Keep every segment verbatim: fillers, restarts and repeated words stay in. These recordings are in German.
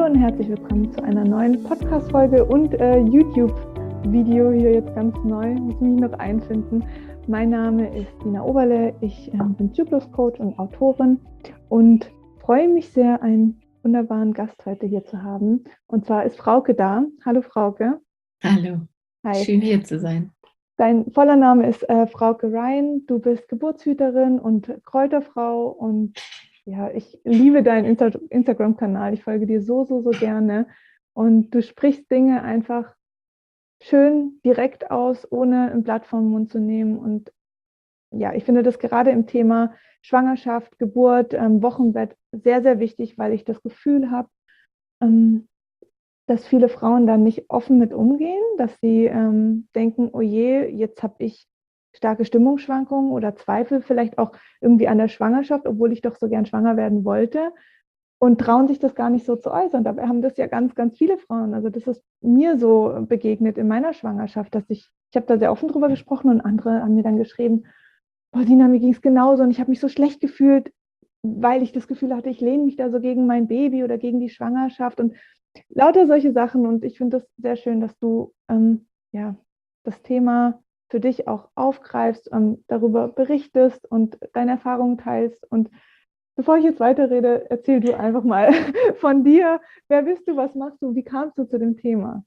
Hallo und herzlich willkommen zu einer neuen Podcast-Folge und äh, YouTube-Video hier jetzt ganz neu. Muss mich noch einfinden. Mein Name ist Dina Oberle, ich äh, bin Zyklus-Coach und Autorin und freue mich sehr, einen wunderbaren Gast heute hier zu haben. Und zwar ist Frauke da. Hallo Frauke. Hallo, Hi. Schön hier zu sein. Dein voller Name ist äh, Frauke Ryan. Du bist Geburtshüterin und Kräuterfrau und ja, ich liebe deinen Insta- Instagram-Kanal. Ich folge dir so, so, so gerne. Und du sprichst Dinge einfach schön direkt aus, ohne ein Blatt vom Mund zu nehmen. Und ja, ich finde das gerade im Thema Schwangerschaft, Geburt, ähm, Wochenbett sehr, sehr wichtig, weil ich das Gefühl habe, ähm, dass viele Frauen dann nicht offen mit umgehen, dass sie ähm, denken, oh je, jetzt habe ich starke Stimmungsschwankungen oder Zweifel vielleicht auch irgendwie an der Schwangerschaft, obwohl ich doch so gern schwanger werden wollte und trauen sich das gar nicht so zu äußern. Dabei haben das ja ganz, ganz viele Frauen. Also das ist mir so begegnet in meiner Schwangerschaft, dass ich, ich habe da sehr offen drüber gesprochen und andere haben mir dann geschrieben, boah, Sina, mir ging es genauso und ich habe mich so schlecht gefühlt, weil ich das Gefühl hatte, ich lehne mich da so gegen mein Baby oder gegen die Schwangerschaft und lauter solche Sachen. Und ich finde das sehr schön, dass du ähm, ja, das Thema für dich auch aufgreifst, ähm, darüber berichtest und deine Erfahrungen teilst. Und bevor ich jetzt weiterrede, erzähl du einfach mal von dir. Wer bist du? Was machst du? Wie kamst du zu dem Thema?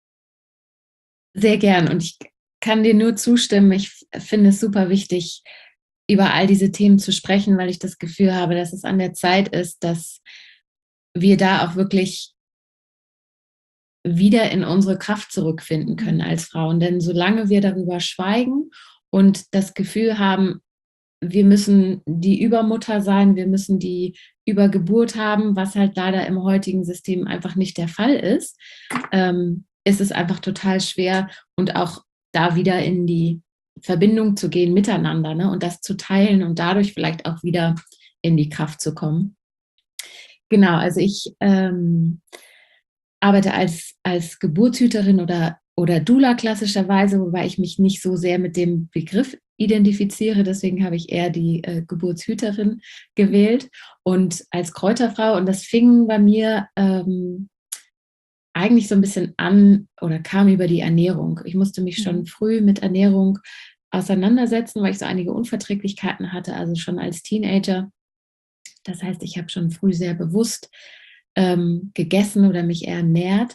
Sehr gern und ich kann dir nur zustimmen. Ich finde es super wichtig, über all diese Themen zu sprechen, weil ich das Gefühl habe, dass es an der Zeit ist, dass wir da auch wirklich wieder in unsere Kraft zurückfinden können als Frauen. Denn solange wir darüber schweigen und das Gefühl haben, wir müssen die Übermutter sein, wir müssen die Übergeburt haben, was halt leider im heutigen System einfach nicht der Fall ist, ähm, ist es einfach total schwer und auch da wieder in die Verbindung zu gehen miteinander, ne, und das zu teilen und dadurch vielleicht auch wieder in die Kraft zu kommen. Genau, also ich ähm, arbeite als, als Geburtshüterin oder, oder Doula klassischerweise, wobei ich mich nicht so sehr mit dem Begriff identifiziere. Deswegen habe ich eher die äh, Geburtshüterin gewählt und als Kräuterfrau. Und das fing bei mir ähm, eigentlich so ein bisschen an oder kam über die Ernährung. Ich musste mich schon Mhm. früh mit Ernährung auseinandersetzen, weil ich so einige Unverträglichkeiten hatte, also schon als Teenager. Das heißt, ich habe schon früh sehr bewusst ähm, gegessen oder mich eher ernährt.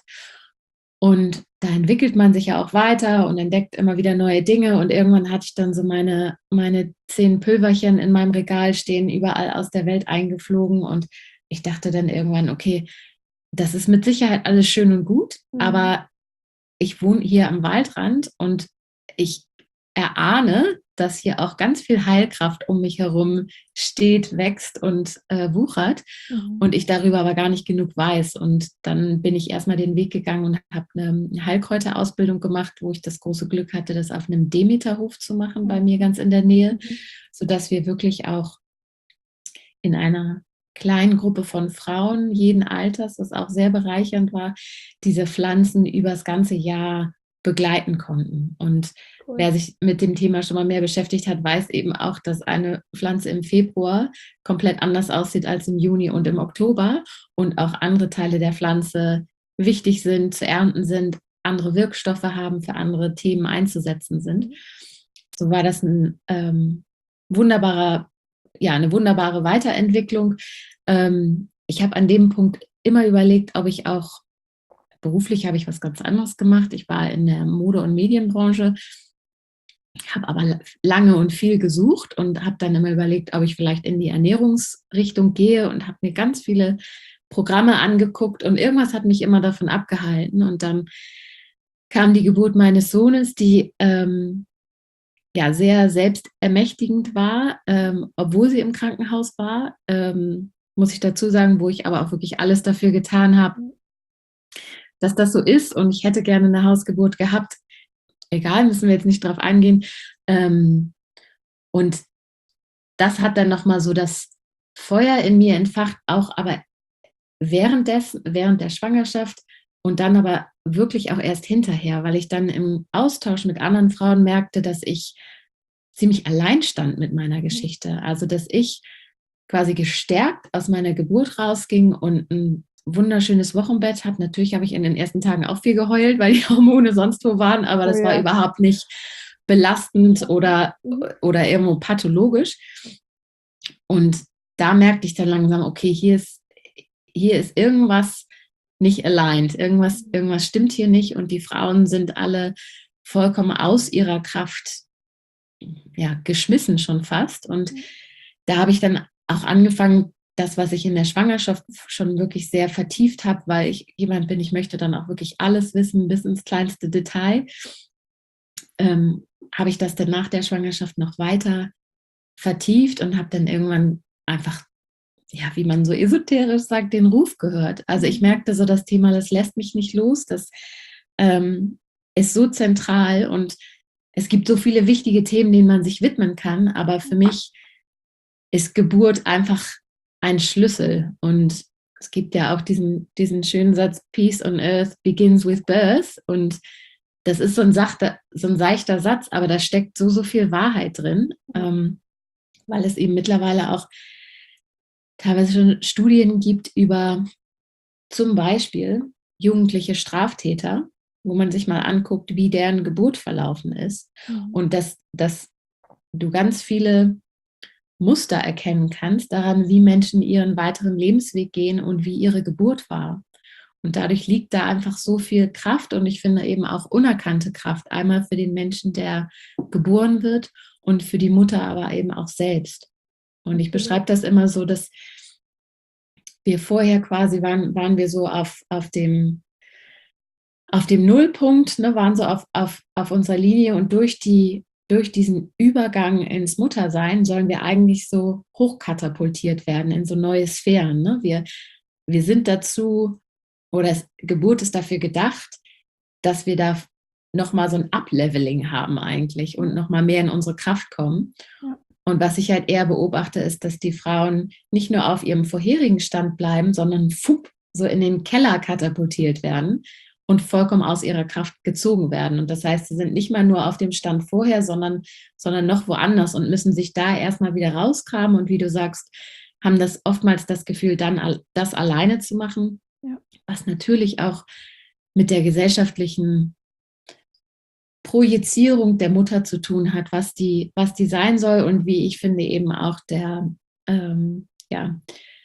Und da entwickelt man sich ja auch weiter und entdeckt immer wieder neue Dinge. Und irgendwann hatte ich dann so meine, meine zehn Pülverchen in meinem Regal stehen, überall aus der Welt eingeflogen. Und ich dachte dann irgendwann, okay, das ist mit Sicherheit alles schön und gut, Mhm. aber ich wohne hier am Waldrand und ich erahne, dass hier auch ganz viel Heilkraft um mich herum steht, wächst und äh, wuchert Mhm. und ich darüber aber gar nicht genug weiß. Und dann bin ich erstmal den Weg gegangen und habe eine Heilkräuterausbildung gemacht, wo ich das große Glück hatte, das auf einem Demeterhof zu machen, bei mir ganz in der Nähe, Mhm. sodass wir wirklich auch in einer kleinen Gruppe von Frauen jeden Alters, das auch sehr bereichernd war, diese Pflanzen über das ganze Jahr begleiten konnten. Und Cool. wer sich mit dem Thema schon mal mehr beschäftigt hat, weiß eben auch, dass eine Pflanze im Februar komplett anders aussieht als im Juni und im Oktober und auch andere Teile der Pflanze wichtig sind, zu ernten sind, andere Wirkstoffe haben, für andere Themen einzusetzen sind. Mhm. So war das ein ähm, wunderbarer ja, eine wunderbare Weiterentwicklung. Ähm, ich habe an dem Punkt immer überlegt, ob ich auch beruflich habe ich was ganz anderes gemacht. Ich war in der Mode- und Medienbranche, habe aber lange und viel gesucht und habe dann immer überlegt, ob ich vielleicht in die Ernährungsrichtung gehe und habe mir ganz viele Programme angeguckt und irgendwas hat mich immer davon abgehalten. Und dann kam die Geburt meines Sohnes, die ähm, ja, sehr selbstermächtigend war, ähm, obwohl sie im Krankenhaus war, ähm, muss ich dazu sagen, wo ich aber auch wirklich alles dafür getan habe, dass das so ist. Und ich hätte gerne eine Hausgeburt gehabt. Egal, müssen wir jetzt nicht drauf eingehen. Ähm, und das hat dann nochmal so das Feuer in mir entfacht, auch aber währenddessen, während der Schwangerschaft und dann aber wirklich auch erst hinterher, weil ich dann im Austausch mit anderen Frauen merkte, dass ich ziemlich allein stand mit meiner Geschichte. Also, dass ich quasi gestärkt aus meiner Geburt rausging und ein wunderschönes Wochenbett, habe natürlich, habe ich in den ersten Tagen auch viel geheult, weil die Hormone sonst wo waren, aber das oh, ja. war überhaupt nicht belastend oder, oder irgendwo pathologisch. Und da merkte ich dann langsam, okay, hier ist, hier ist irgendwas nicht aligned, irgendwas, irgendwas stimmt hier nicht und die Frauen sind alle vollkommen aus ihrer Kraft ja, geschmissen schon fast. Und da habe ich dann auch angefangen, das, was ich in der Schwangerschaft schon wirklich sehr vertieft habe, weil ich jemand bin, ich möchte dann auch wirklich alles wissen, bis ins kleinste Detail, ähm, habe ich das dann nach der Schwangerschaft noch weiter vertieft und habe dann irgendwann einfach, ja, wie man so esoterisch sagt, den Ruf gehört. Also ich merkte so, das Thema, das lässt mich nicht los, das ähm, ist so zentral und es gibt so viele wichtige Themen, denen man sich widmen kann, aber für mich ist Geburt einfach ein Schlüssel. Und es gibt ja auch diesen, diesen schönen Satz, Peace on Earth begins with birth. Und das ist so ein, sachter, so ein seichter Satz, aber da steckt so, so viel Wahrheit drin, ähm, weil es eben mittlerweile auch teilweise schon Studien gibt über zum Beispiel jugendliche Straftäter, wo man sich mal anguckt, wie deren Geburt verlaufen ist. Mhm. Und dass, dass du ganz viele Muster erkennen kannst daran, wie Menschen ihren weiteren Lebensweg gehen und wie ihre Geburt war. Und dadurch liegt da einfach so viel Kraft und ich finde eben auch unerkannte Kraft, einmal für den Menschen, der geboren wird und für die Mutter aber eben auch selbst. Und ich beschreibe das immer so, dass wir vorher quasi waren, waren wir so auf, auf dem auf dem Nullpunkt, ne, waren so auf, auf, auf unserer Linie und durch, die, durch diesen Übergang ins Muttersein sollen wir eigentlich so hochkatapultiert werden in so neue Sphären. Ne? Wir, wir sind dazu, oder es, Geburt ist dafür gedacht, dass wir da nochmal so ein Upleveling haben eigentlich und nochmal mehr in unsere Kraft kommen. Ja. Und was ich halt eher beobachte, ist, dass die Frauen nicht nur auf ihrem vorherigen Stand bleiben, sondern fupp, so in den Keller katapultiert werden und vollkommen aus ihrer Kraft gezogen werden. Und das heißt, sie sind nicht mal nur auf dem Stand vorher, sondern, sondern noch woanders und müssen sich da erstmal wieder rauskramen. Und wie du sagst, haben das oftmals das Gefühl, dann das alleine zu machen, ja. Was natürlich auch mit der gesellschaftlichen Projizierung der Mutter zu tun hat, was die, was die sein soll und wie ich finde eben auch der ähm, ja,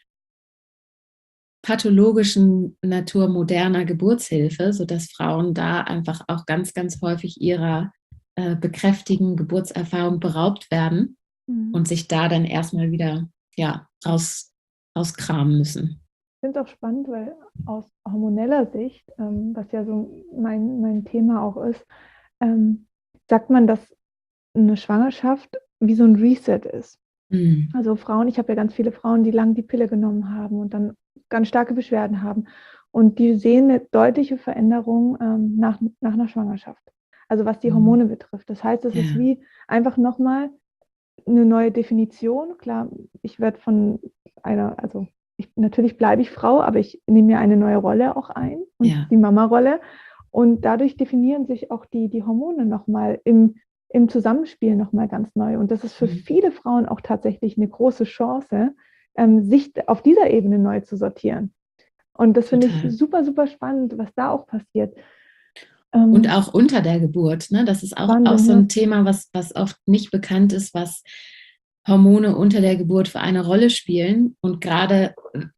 pathologischen Natur moderner Geburtshilfe, sodass Frauen da einfach auch ganz, ganz häufig ihrer äh, bekräftigten Geburtserfahrung beraubt werden mhm. und sich da dann erstmal wieder ja, raus, rauskramen müssen. Ich finde es auch spannend, weil aus hormoneller Sicht, ähm, was ja so mein, mein Thema auch ist, ähm, sagt man, dass eine Schwangerschaft wie so ein Reset ist. Mhm. Also Frauen, ich habe ja ganz viele Frauen, die lang die Pille genommen haben und dann ganz starke Beschwerden haben. Und die sehen eine deutliche Veränderung ähm, nach, nach einer Schwangerschaft. Also was die Hormone mhm. betrifft. Das heißt, es ja. ist wie einfach nochmal eine neue Definition. Klar, ich werde von einer, also ich, natürlich bleibe ich Frau, aber ich nehme mir eine neue Rolle auch ein, und ja. die Mama-Rolle. Und dadurch definieren sich auch die, die Hormone nochmal im, im Zusammenspiel nochmal ganz neu. Und das ist für mhm. viele Frauen auch tatsächlich eine große Chance, ähm, sich auf dieser Ebene neu zu sortieren. Und das finde ich super, super spannend, was da auch passiert. Ähm, Und auch unter der Geburt. Ne? Das ist auch, Wahnsinn, auch so ein ja. Thema, was, was oft nicht bekannt ist, was Hormone unter der Geburt für eine Rolle spielen und gerade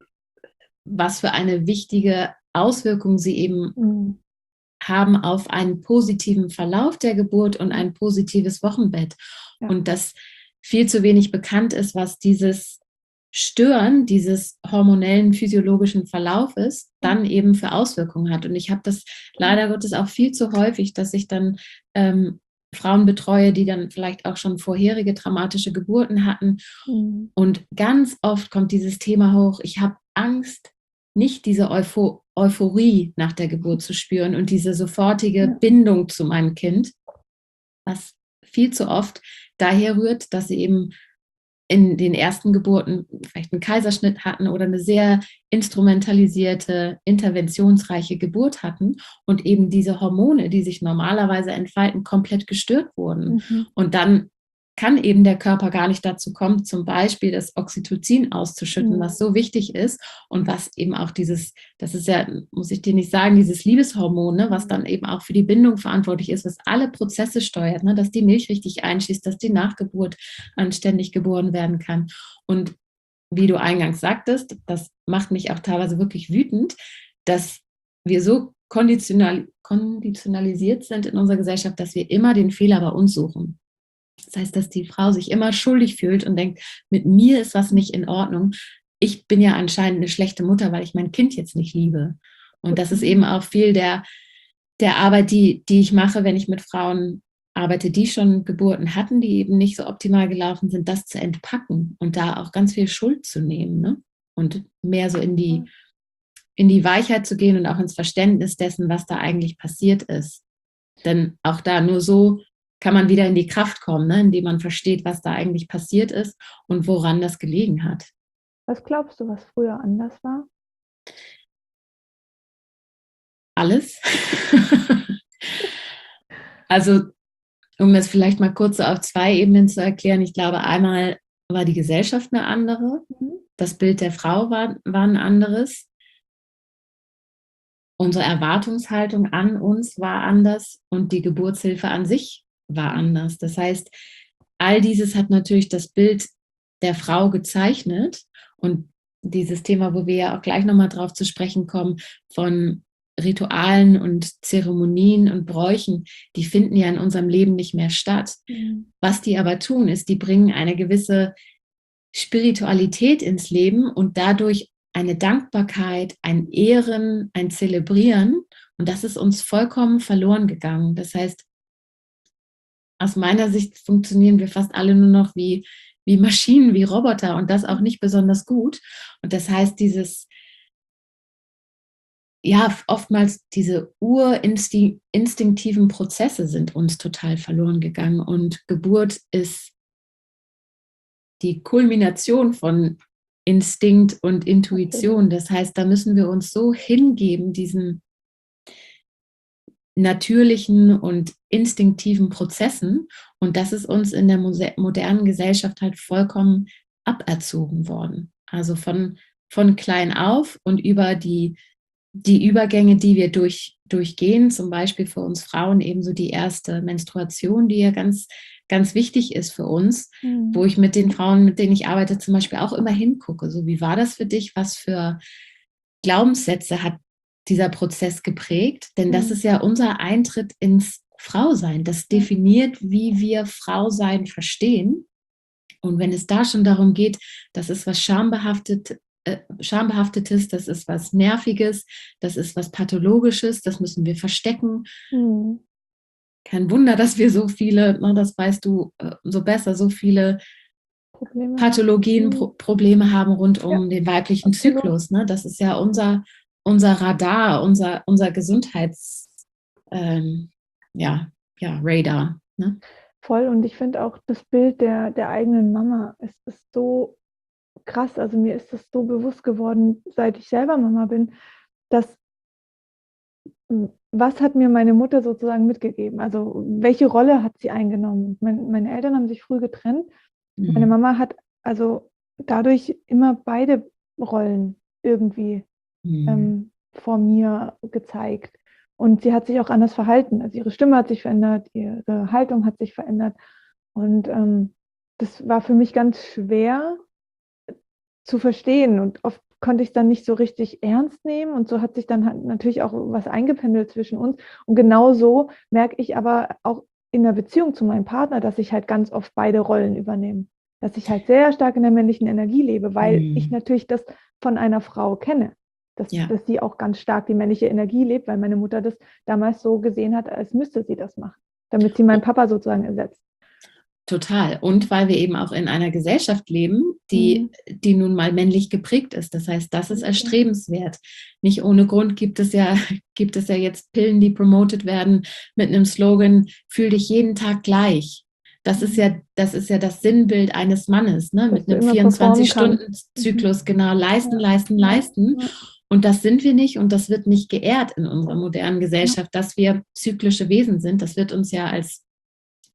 was für eine wichtige Auswirkung sie eben mhm. haben auf einen positiven Verlauf der Geburt und ein positives Wochenbett. Ja. Und das viel zu wenig bekannt ist, was dieses Stören dieses hormonellen, physiologischen Verlaufes dann eben für Auswirkungen hat. Und ich habe das leider Gottes auch viel zu häufig, dass ich dann ähm, Frauen betreue, die dann vielleicht auch schon vorherige traumatische Geburten hatten. Mhm. Und ganz oft kommt dieses Thema hoch, ich habe Angst, nicht diese Eupho- Euphorie nach der Geburt zu spüren und diese sofortige ja. Bindung zu meinem Kind, was viel zu oft daher rührt, dass sie eben in den ersten Geburten vielleicht einen Kaiserschnitt hatten oder eine sehr instrumentalisierte, interventionsreiche Geburt hatten und eben diese Hormone, die sich normalerweise entfalten, komplett gestört wurden. Mhm. Und dann kann eben der Körper gar nicht dazu kommen, zum Beispiel das Oxytocin auszuschütten, Mhm. was so wichtig ist und was eben auch dieses, das ist ja, muss ich dir nicht sagen, dieses Liebeshormon, ne, was dann eben auch für die Bindung verantwortlich ist, was alle Prozesse steuert, ne, dass die Milch richtig einschießt, dass die Nachgeburt anständig geboren werden kann. Und wie du eingangs sagtest, das macht mich auch teilweise wirklich wütend, dass wir so konditional, konditionalisiert sind in unserer Gesellschaft, dass wir immer den Fehler bei uns suchen. Das heißt, dass die Frau sich immer schuldig fühlt und denkt, mit mir ist was nicht in Ordnung. Ich bin ja anscheinend eine schlechte Mutter, weil ich mein Kind jetzt nicht liebe. Und das ist eben auch viel der, der Arbeit, die, die ich mache, wenn ich mit Frauen arbeite, die schon Geburten hatten, die eben nicht so optimal gelaufen sind, das zu entpacken und da auch ganz viel Schuld zu nehmen, ne? Und mehr so in die, in die Weichheit zu gehen und auch ins Verständnis dessen, was da eigentlich passiert ist. Denn auch da nur so kann man wieder in die Kraft kommen, ne? Indem man versteht, was da eigentlich passiert ist und woran das gelegen hat. Was glaubst du, was früher anders war? Alles. Also, um das vielleicht mal kurz so auf zwei Ebenen zu erklären, ich glaube, einmal war die Gesellschaft eine andere, Mhm. das Bild der Frau war, war ein anderes, unsere Erwartungshaltung an uns war anders und die Geburtshilfe an sich war anders. Das heißt, all dieses hat natürlich das Bild der Frau gezeichnet und dieses Thema, wo wir ja auch gleich nochmal drauf zu sprechen kommen, von Ritualen und Zeremonien und Bräuchen, die finden ja in unserem Leben nicht mehr statt. Mhm. Was die aber tun, ist, die bringen eine gewisse Spiritualität ins Leben und dadurch eine Dankbarkeit, ein Ehren, ein Zelebrieren. Und das ist uns vollkommen verloren gegangen. Das heißt, aus meiner Sicht funktionieren wir fast alle nur noch wie, wie Maschinen, wie Roboter und das auch nicht besonders gut. Und das heißt, dieses, ja, oftmals diese urinstinktiven Prozesse sind uns total verloren gegangen und Geburt ist die Kulmination von Instinkt und Intuition. Das heißt, da müssen wir uns so hingeben, diesen natürlichen und instinktiven Prozessen. Und das ist uns in der modernen Gesellschaft halt vollkommen aberzogen worden. Also von, von klein auf und über die, die Übergänge, die wir durch, durchgehen, zum Beispiel für uns Frauen ebenso die erste Menstruation, die ja ganz, ganz wichtig ist für uns, mhm. wo ich mit den Frauen, mit denen ich arbeite, zum Beispiel auch immer hingucke. So, wie war das für dich? Was für Glaubenssätze hat dieser Prozess geprägt? Denn das ist ja unser Eintritt ins Frausein. Das definiert, wie wir Frausein verstehen. Und wenn es da schon darum geht, das ist was schambehaftet, äh, schambehaftetes, das ist was Nerviges, das ist was Pathologisches, das müssen wir verstecken. Mhm. Kein Wunder, dass wir so viele, na, das weißt du äh, so besser, so viele Probleme. Pathologien, Pro- Probleme haben rund um ja, den weiblichen absolut. Zyklus. Ne? Das ist ja unser, unser Radar, unser, unser Gesundheits, ähm, ja, ja, Radar. Ne? Voll, und ich finde auch das Bild der, der eigenen Mama, es ist so krass, also mir ist das so bewusst geworden, seit ich selber Mama bin, dass was hat mir meine Mutter sozusagen mitgegeben? Also welche Rolle hat sie eingenommen? Mein, meine Eltern haben sich früh getrennt. Mhm. Meine Mama hat also dadurch immer beide Rollen irgendwie mhm. ähm, vor mir gezeigt. Und sie hat sich auch anders verhalten. Also ihre Stimme hat sich verändert, ihre Haltung hat sich verändert. Und ähm, das war für mich ganz schwer zu verstehen. Und oft konnte ich es dann nicht so richtig ernst nehmen. Und so hat sich dann halt natürlich auch was eingependelt zwischen uns. Und genau so merke ich aber auch in der Beziehung zu meinem Partner, dass ich halt ganz oft beide Rollen übernehme. Dass ich halt sehr stark in der männlichen Energie lebe, weil mhm. ich natürlich das von einer Frau kenne. Dass, ja. dass sie auch ganz stark die männliche Energie lebt, weil meine Mutter das damals so gesehen hat, als müsste sie das machen, damit sie meinen Papa sozusagen ersetzt. Total. Und weil wir eben auch in einer Gesellschaft leben, die, mhm. die nun mal männlich geprägt ist. Das heißt, das ist erstrebenswert. Nicht ohne Grund gibt es ja, gibt es ja jetzt Pillen, die promotet werden mit einem Slogan, fühl dich jeden Tag gleich. Das ist ja, das ist ja das Sinnbild eines Mannes, ne? Mit einem vierundzwanzig-Stunden-Zyklus, genau, leisten, ja. leisten, leisten. Ja. Und das sind wir nicht und das wird nicht geehrt in unserer modernen Gesellschaft, dass wir zyklische Wesen sind. Das wird uns ja als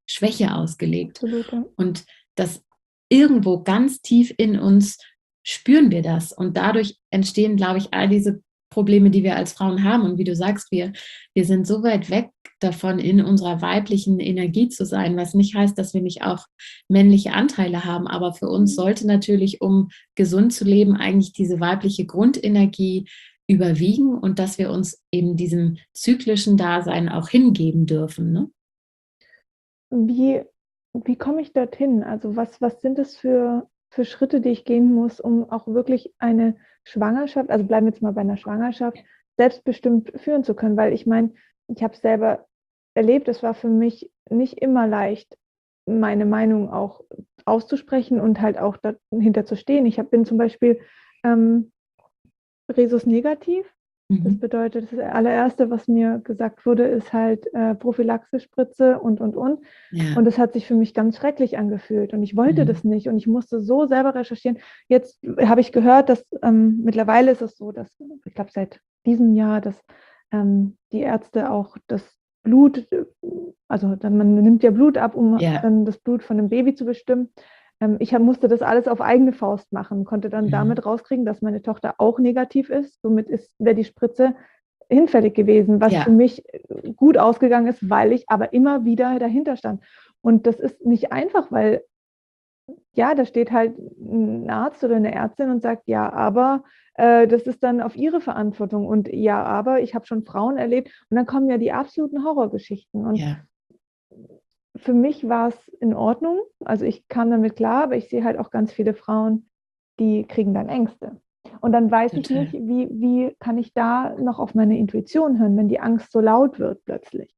Schwäche ausgelegt. Absolut, ja. Und das irgendwo ganz tief in uns spüren wir das. Und dadurch entstehen, glaube ich, all diese Probleme, die wir als Frauen haben. Und wie du sagst, wir, wir sind so weit weg davon, in unserer weiblichen Energie zu sein, was nicht heißt, dass wir nicht auch männliche Anteile haben. Aber für uns sollte natürlich, um gesund zu leben, eigentlich diese weibliche Grundenergie überwiegen und dass wir uns eben diesem zyklischen Dasein auch hingeben dürfen. Ne? Wie, wie komme ich dorthin? Also was, was sind es für, für Schritte, die ich gehen muss, um auch wirklich eine Schwangerschaft, also bleiben wir jetzt mal bei einer Schwangerschaft, selbstbestimmt führen zu können? Weil ich meine, ich habe es selber erlebt, es war für mich nicht immer leicht, meine Meinung auch auszusprechen und halt auch dahinter zu stehen. Ich hab, bin zum Beispiel ähm, Rhesus negativ. Das bedeutet, das allererste, was mir gesagt wurde, ist halt äh, Prophylaxe-Spritze und, und, und. Ja. Und das hat sich für mich ganz schrecklich angefühlt. Und ich wollte Mhm. das nicht. Und ich musste so selber recherchieren. Jetzt habe ich gehört, dass ähm, mittlerweile ist es so, dass, ich glaube, seit diesem Jahr, dass ähm, die Ärzte auch das Blut, also dann, man nimmt ja Blut ab, um Ja. dann das Blut von dem Baby zu bestimmen. Ich musste das alles auf eigene Faust machen, konnte dann Mhm. damit rauskriegen, dass meine Tochter auch negativ ist. Somit ist, wäre die Spritze hinfällig gewesen, was Ja. für mich gut ausgegangen ist, weil ich aber immer wieder dahinter stand. Und das ist nicht einfach, weil ja, da steht halt ein Arzt oder eine Ärztin und sagt, ja, aber äh, das ist dann auf ihre Verantwortung. Und ja, aber ich habe schon Frauen erlebt. Und dann kommen ja die absoluten Horrorgeschichten. Und Ja. für mich war es in Ordnung. Also ich kam damit klar, aber ich sehe halt auch ganz viele Frauen, die kriegen dann Ängste. Und dann weiß Total. ich nicht, wie, wie kann ich da noch auf meine Intuition hören, wenn die Angst so laut wird plötzlich.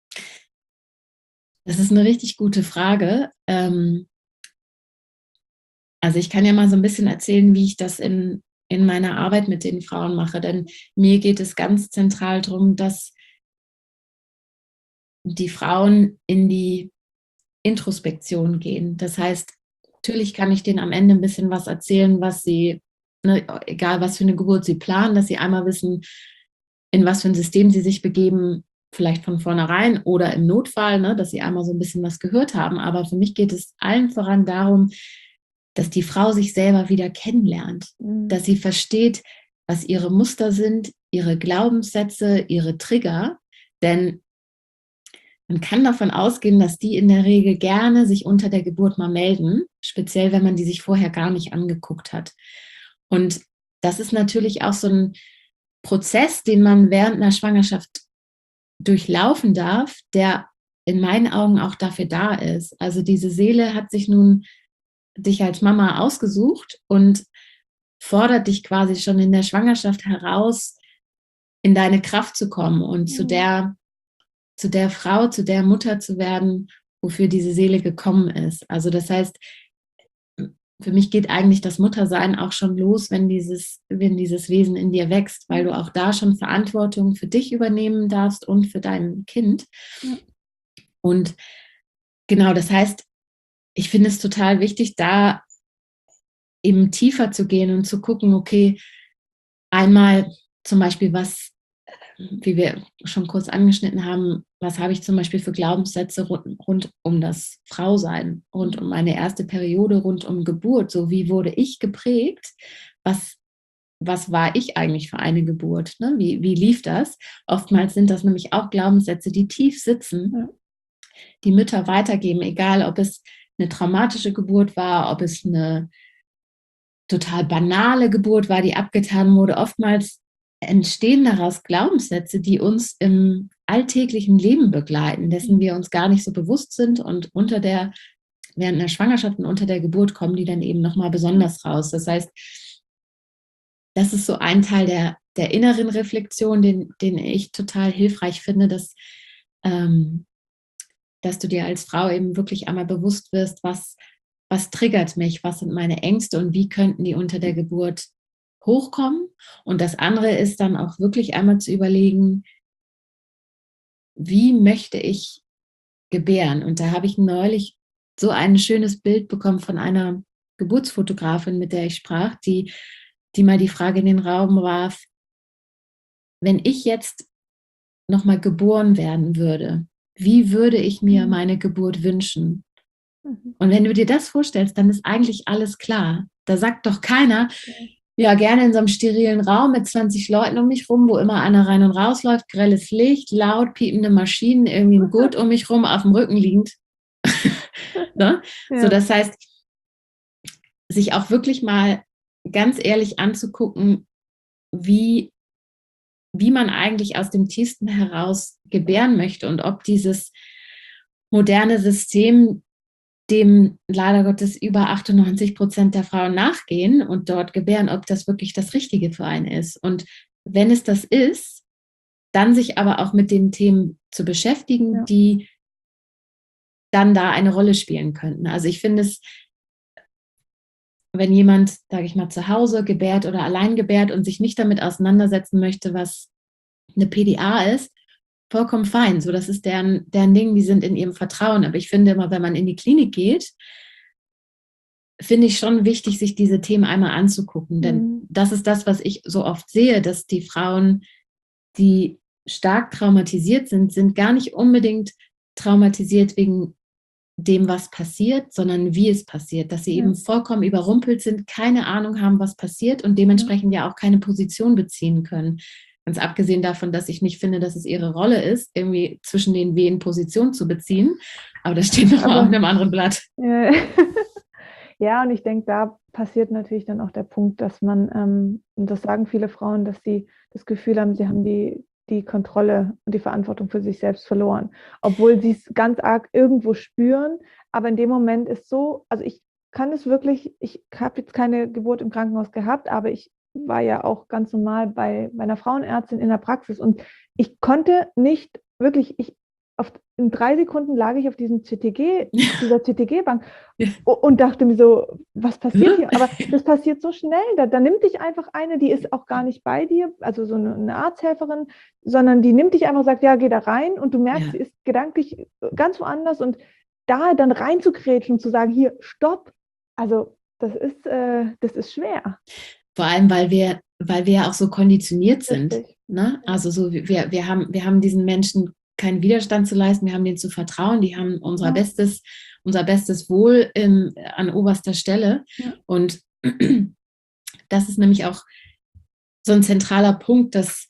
Das ist eine richtig gute Frage. Ähm, also ich kann ja mal so ein bisschen erzählen, wie ich das in, in meiner Arbeit mit den Frauen mache. Denn mir geht es ganz zentral darum, dass die Frauen in die Introspektion gehen. Das heißt, natürlich kann ich denen am Ende ein bisschen was erzählen, was sie, ne, egal was für eine Geburt sie planen, dass sie einmal wissen, in was für ein System sie sich begeben, vielleicht von vornherein oder im Notfall, ne, dass sie einmal so ein bisschen was gehört haben. Aber für mich geht es allen voran darum, dass die Frau sich selber wieder kennenlernt, Mhm. dass sie versteht, was ihre Muster sind, ihre Glaubenssätze, ihre Trigger. Denn man kann davon ausgehen, dass die in der Regel gerne sich unter der Geburt mal melden, speziell wenn man die sich vorher gar nicht angeguckt hat. Und das ist natürlich auch so ein Prozess, den man während einer Schwangerschaft durchlaufen darf, der in meinen Augen auch dafür da ist. Also diese Seele hat sich nun dich als Mama ausgesucht und fordert dich quasi schon in der Schwangerschaft heraus, in deine Kraft zu kommen und Mhm. zu der zu der Frau, zu der Mutter zu werden, wofür diese Seele gekommen ist. Also das heißt, für mich geht eigentlich das Muttersein auch schon los, wenn dieses, wenn dieses Wesen in dir wächst, weil du auch da schon Verantwortung für dich übernehmen darfst und für dein Kind. Ja. Und genau, das heißt, ich finde es total wichtig, da eben tiefer zu gehen und zu gucken, okay, einmal zum Beispiel, was, wie wir schon kurz angeschnitten haben, was habe ich zum Beispiel für Glaubenssätze rund, rund um das Frausein, rund um meine erste Periode, rund um Geburt, so wie wurde ich geprägt, was, was war ich eigentlich für eine Geburt, ne? wie, wie lief das? Oftmals sind das nämlich auch Glaubenssätze, die tief sitzen, Ja. die Mütter weitergeben, egal ob es eine traumatische Geburt war, ob es eine total banale Geburt war, die abgetan wurde. Oftmals entstehen daraus Glaubenssätze, die uns im alltäglichen Leben begleiten, dessen wir uns gar nicht so bewusst sind, und unter der, während der Schwangerschaft und unter der Geburt kommen die dann eben nochmal besonders raus. Das heißt, das ist so ein Teil der, der inneren Reflexion, den, den ich total hilfreich finde, dass, ähm, dass du dir als Frau eben wirklich einmal bewusst wirst, was was triggert mich, was sind meine Ängste und wie könnten die unter der Geburt hochkommen. Und das andere ist dann auch wirklich einmal zu überlegen, wie möchte ich gebären? Und da habe ich neulich so ein schönes Bild bekommen von einer Geburtsfotografin, mit der ich sprach, die, die mal die Frage in den Raum warf, wenn ich jetzt nochmal geboren werden würde, wie würde ich mir Mhm. meine Geburt wünschen? Mhm. Und wenn du dir das vorstellst, dann ist eigentlich alles klar. Da sagt doch keiner, Ja. ja, gerne in so einem sterilen Raum mit zwanzig Leuten um mich rum, wo immer einer rein und rausläuft, grelles Licht, laut piepende Maschinen, irgendwie ein Gurt um mich rum, auf dem Rücken liegend. Ne? So, Ja. das heißt, sich auch wirklich mal ganz ehrlich anzugucken, wie, wie man eigentlich aus dem Tiefsten heraus gebären möchte und ob dieses moderne System, dem leider Gottes über achtundneunzig Prozent der Frauen nachgehen und dort gebären, ob das wirklich das Richtige für einen ist. Und wenn es das ist, dann sich aber auch mit den Themen zu beschäftigen, Ja. die dann da eine Rolle spielen könnten. Also ich finde es, wenn jemand, sage ich mal, zu Hause gebärt oder allein gebärt und sich nicht damit auseinandersetzen möchte, was eine P D A ist, vollkommen fein. So, das ist deren, deren Ding, die sind in ihrem Vertrauen. Aber ich finde immer, wenn man in die Klinik geht, finde ich schon wichtig, sich diese Themen einmal anzugucken. Denn Mhm. das ist das, was ich so oft sehe, dass die Frauen, die stark traumatisiert sind, sind gar nicht unbedingt traumatisiert wegen dem, was passiert, sondern wie es passiert. Dass sie Ja. eben vollkommen überrumpelt sind, keine Ahnung haben, was passiert und Ja. dementsprechend ja auch keine Position beziehen können. Ganz abgesehen davon, dass ich nicht finde, dass es ihre Rolle ist, irgendwie zwischen den Wehen Position zu beziehen. Aber das steht nochmal auf Aber einem anderen Blatt. äh, ja, und ich denke, da passiert natürlich dann auch der Punkt, dass man, ähm, und das sagen viele Frauen, dass sie das Gefühl haben, sie haben die, die Kontrolle und die Verantwortung für sich selbst verloren, obwohl sie es ganz arg irgendwo spüren. Aber in dem Moment ist so, also ich kann es wirklich, ich habe jetzt keine Geburt im Krankenhaus gehabt, aber ich war ja auch ganz normal bei meiner Frauenärztin in der Praxis und ich konnte nicht wirklich, ich auf, in drei Sekunden lag ich auf diesem C T G, auf dieser C T G-Bank und dachte mir so, was passiert hier? Aber das passiert so schnell. Da, da nimmt dich einfach eine, die ist auch gar nicht bei dir, also so eine, eine Arzthelferin, sondern die nimmt dich einfach und sagt, ja, geh da rein und du merkst, Ja. sie ist gedanklich ganz woanders und da dann reinzukrätschen und zu sagen, hier, stopp, also das ist, äh, das ist schwer. Vor allem, weil wir, weil wir ja auch so konditioniert sind. Richtig. Ne? Also so, wir, wir, haben, wir haben diesen Menschen keinen Widerstand zu leisten, wir haben denen zu vertrauen, die haben unser Ja. Bestes, unser bestes Wohl im, an oberster Stelle. Ja. Und das ist nämlich auch so ein zentraler Punkt, dass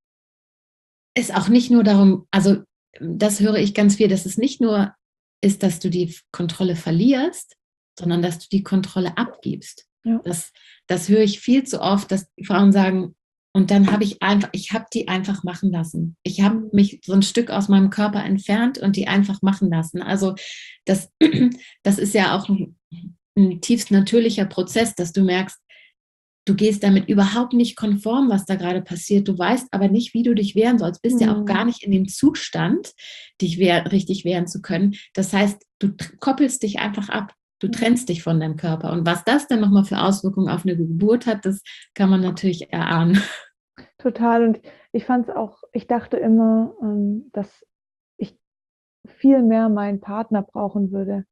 es auch nicht nur darum, also das höre ich ganz viel, dass es nicht nur ist, dass du die Kontrolle verlierst, sondern dass du die Kontrolle abgibst. Ja. Das, das höre ich viel zu oft, dass die Frauen sagen, und dann habe ich einfach, ich habe die einfach machen lassen. Ich habe mich so ein Stück aus meinem Körper entfernt und die einfach machen lassen. Also das, das ist ja auch ein, ein tiefst natürlicher Prozess, dass du merkst, du gehst damit überhaupt nicht konform, was da gerade passiert. Du weißt aber nicht, wie du dich wehren sollst. Bist ja auch gar nicht in dem Zustand, dich wehr, richtig wehren zu können. Das heißt, du koppelst dich einfach ab. Du trennst dich von deinem Körper. Und was das dann nochmal für Auswirkungen auf eine Geburt hat, das kann man natürlich erahnen. Total. Und ich fand es auch, ich dachte immer, ähm, dass ich viel mehr meinen Partner brauchen würde,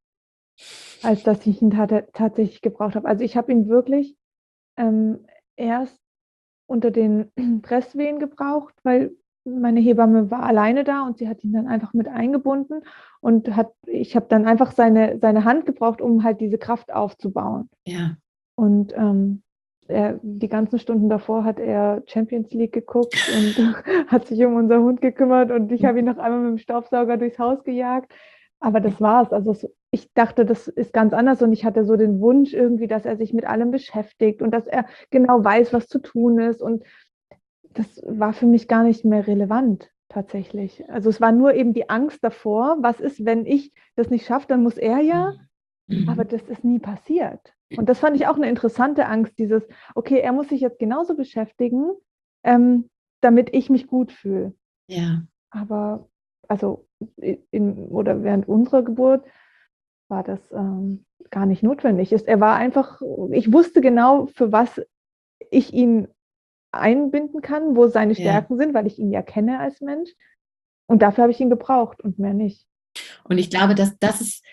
als dass ich ihn tat tatsächlich gebraucht habe. Also ich habe ihn wirklich ähm, erst unter den Presswehen gebraucht, weil meine Hebamme war alleine da und sie hat ihn dann einfach mit eingebunden und hat, ich habe dann einfach seine, seine Hand gebraucht, um halt diese Kraft aufzubauen. Ja. Und ähm, er, die ganzen Stunden davor hat er Champions League geguckt und hat sich um unser Hund gekümmert und ich habe ihn noch einmal mit dem Staubsauger durchs Haus gejagt. Aber das war's. Also es, ich dachte, das ist ganz anders und ich hatte so den Wunsch irgendwie, dass er sich mit allem beschäftigt und dass er genau weiß, was zu tun ist. Und das war für mich gar nicht mehr relevant tatsächlich. Also es war nur eben die Angst davor, was ist, wenn ich das nicht schaffe, dann muss er ja, aber das ist nie passiert. Und das fand ich auch eine interessante Angst, dieses, okay, er muss sich jetzt genauso beschäftigen, ähm, damit ich mich gut fühle. Ja. Aber also in, oder während unserer Geburt war das ähm, gar nicht notwendig. Er war einfach, ich wusste genau, für was ich ihn einbinden kann, wo seine Stärken Ja. sind, weil ich ihn ja kenne als Mensch. Und dafür habe ich ihn gebraucht und mehr nicht. Und ich glaube, dass das ist,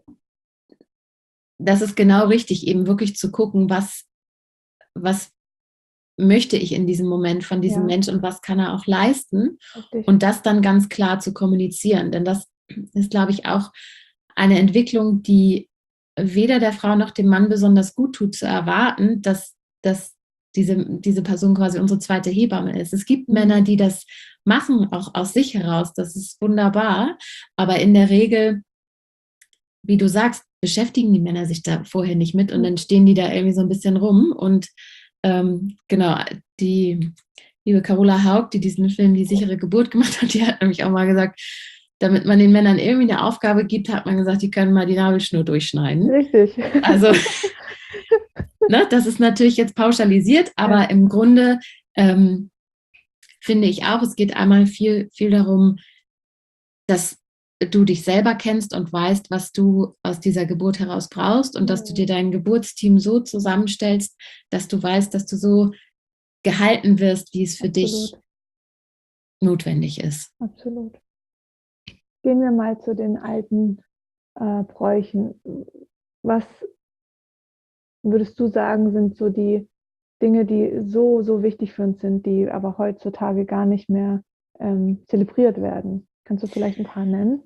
das ist genau richtig, eben wirklich zu gucken, was, was möchte ich in diesem Moment von diesem Ja. Mensch und was kann er auch leisten Richtig. und das dann ganz klar zu kommunizieren. Denn das ist, glaube ich, auch eine Entwicklung, die weder der Frau noch dem Mann besonders gut tut, zu erwarten, dass, dass diese, diese Person quasi unsere zweite Hebamme ist. Es gibt mhm. Männer, die das machen, auch aus sich heraus. Das ist wunderbar. Aber in der Regel, wie du sagst, beschäftigen die Männer sich da vorher nicht mit und mhm. dann stehen die da irgendwie so ein bisschen rum. Und ähm, genau, die liebe Carola Haug, die diesen Film Die sichere Geburt gemacht hat, die hat nämlich auch mal gesagt, damit man den Männern irgendwie eine Aufgabe gibt, hat man gesagt, die können mal die Nabelschnur durchschneiden. Richtig. Also, ne, das ist natürlich jetzt pauschalisiert, aber ja. im Grunde ähm, finde ich auch, es geht einmal viel, viel darum, dass du dich selber kennst und weißt, was du aus dieser Geburt heraus brauchst und mhm. dass du dir dein Geburtsteam so zusammenstellst, dass du weißt, dass du so gehalten wirst, wie es für Absolut. dich notwendig ist. Absolut. Gehen wir mal zu den alten äh, Bräuchen. Was würdest du sagen, sind so die Dinge, die so, so wichtig für uns sind, die aber heutzutage gar nicht mehr ähm, zelebriert werden? Kannst du vielleicht ein paar nennen?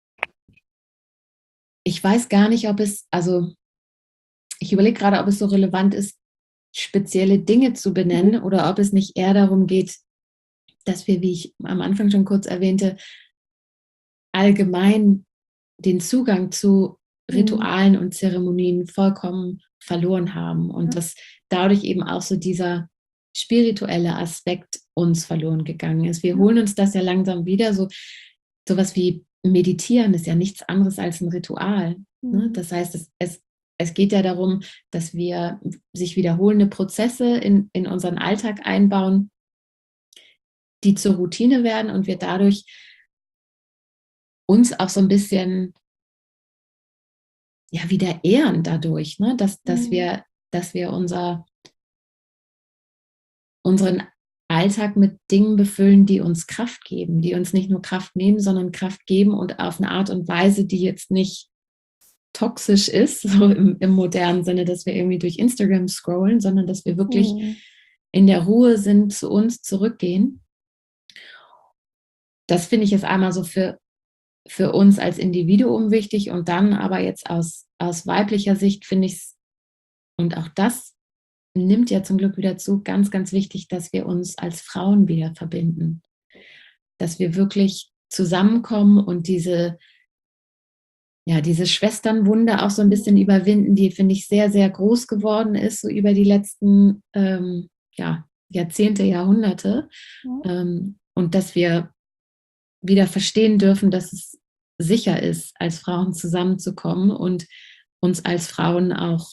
Ich weiß gar nicht, ob es, also ich überlege gerade, ob es so relevant ist, spezielle Dinge zu benennen mhm. oder ob es nicht eher darum geht, dass wir, wie ich am Anfang schon kurz erwähnte, allgemein den Zugang zu Ritualen mhm. und Zeremonien vollkommen verloren haben und ja. dass dadurch eben auch so dieser spirituelle Aspekt uns verloren gegangen ist. Wir ja. holen uns das ja langsam wieder, so sowas wie Meditieren ist ja nichts anderes als ein Ritual. Mhm. Ne? Das heißt, es, es, es geht ja darum, dass wir sich wiederholende Prozesse in, in unseren Alltag einbauen, die zur Routine werden und wir dadurch uns auch so ein bisschen ja wieder ehren dadurch, ne? dass, dass, mhm. wir, dass wir unser, unseren Alltag mit Dingen befüllen, die uns Kraft geben, die uns nicht nur Kraft nehmen, sondern Kraft geben und auf eine Art und Weise, die jetzt nicht toxisch ist, so im, im modernen Sinne, dass wir irgendwie durch Instagram scrollen, sondern dass wir wirklich mhm. in der Ruhe sind, zu uns zurückgehen. Das finde ich ist einmal so für, für uns als Individuum wichtig und dann aber jetzt aus, aus weiblicher Sicht finde ich es, und auch das nimmt ja zum Glück wieder zu, ganz, ganz wichtig, dass wir uns als Frauen wieder verbinden. Dass wir wirklich zusammenkommen und diese, ja, diese Schwesternwunde auch so ein bisschen überwinden, die, finde ich, sehr, sehr groß geworden ist, so über die letzten ähm, ja, Jahrzehnte, Jahrhunderte. Ja. Ähm, und dass wir wieder verstehen dürfen, dass es sicher ist, als Frauen zusammenzukommen und uns als Frauen auch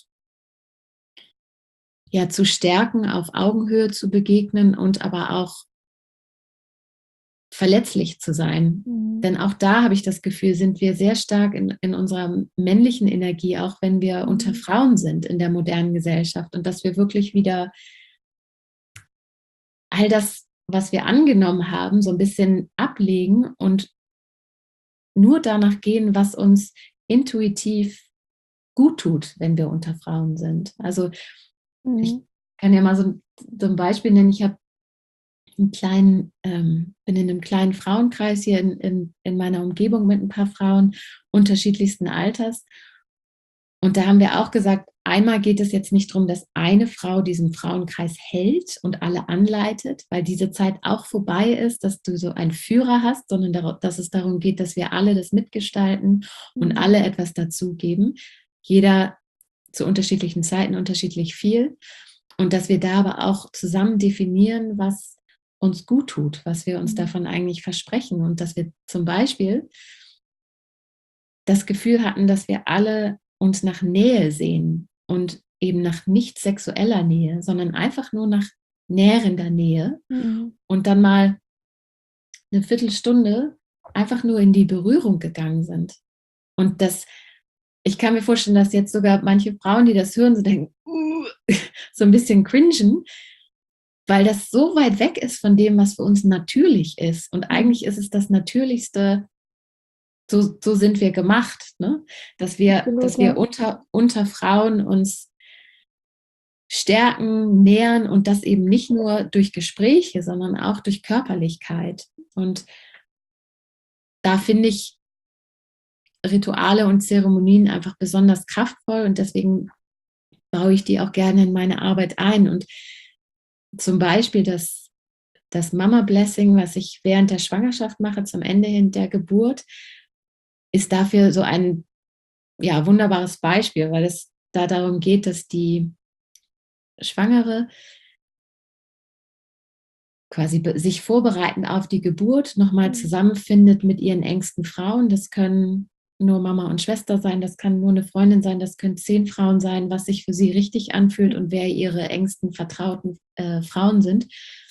ja, zu stärken, auf Augenhöhe zu begegnen und aber auch verletzlich zu sein. Mhm. Denn auch da habe ich das Gefühl, sind wir sehr stark in, in unserer männlichen Energie, auch wenn wir mhm. unter Frauen sind in der modernen Gesellschaft und dass wir wirklich wieder all das, was wir angenommen haben, so ein bisschen ablegen und nur danach gehen, was uns intuitiv gut tut, wenn wir unter Frauen sind. Also mhm. ich kann ja mal so, so ein Beispiel nennen. Ich habe einen kleinen, ähm, bin in einem kleinen Frauenkreis hier in, in, in meiner Umgebung mit ein paar Frauen unterschiedlichsten Alters. Und da haben wir auch gesagt, einmal geht es jetzt nicht darum, dass eine Frau diesen Frauenkreis hält und alle anleitet, weil diese Zeit auch vorbei ist, dass du so einen Führer hast, sondern dass es darum geht, dass wir alle das mitgestalten und mhm. alle etwas dazugeben. Jeder zu unterschiedlichen Zeiten unterschiedlich viel. Und dass wir da aber auch zusammen definieren, was uns gut tut, was wir uns mhm. davon eigentlich versprechen. Und dass wir zum Beispiel das Gefühl hatten, dass wir alle uns nach Nähe sehen und eben nach nicht sexueller Nähe, sondern einfach nur nach nährender Nähe mhm. und dann mal eine Viertelstunde einfach nur in die Berührung gegangen sind. Und das, ich kann mir vorstellen, dass jetzt sogar manche Frauen, die das hören, so denken, uh, so ein bisschen cringen, weil das so weit weg ist von dem, was für uns natürlich ist. Und eigentlich ist es das Natürlichste, so, so sind wir gemacht, ne? Dass wir, Absolut, dass wir ja. unter, unter Frauen uns stärken, nähern und das eben nicht nur durch Gespräche, sondern auch durch Körperlichkeit. Und da finde ich, Rituale und Zeremonien einfach besonders kraftvoll und deswegen baue ich die auch gerne in meine Arbeit ein. Und zum Beispiel das, das Mama-Blessing, was ich während der Schwangerschaft mache, zum Ende hin der Geburt, ist dafür so ein ja, wunderbares Beispiel, weil es da darum geht, dass die Schwangere quasi sich vorbereiten auf die Geburt, nochmal zusammenfindet mit ihren engsten Frauen. Das können nur Mama und Schwester sein, das kann nur eine Freundin sein, das können zehn Frauen sein, was sich für sie richtig anfühlt und wer ihre engsten, vertrauten äh, Frauen sind.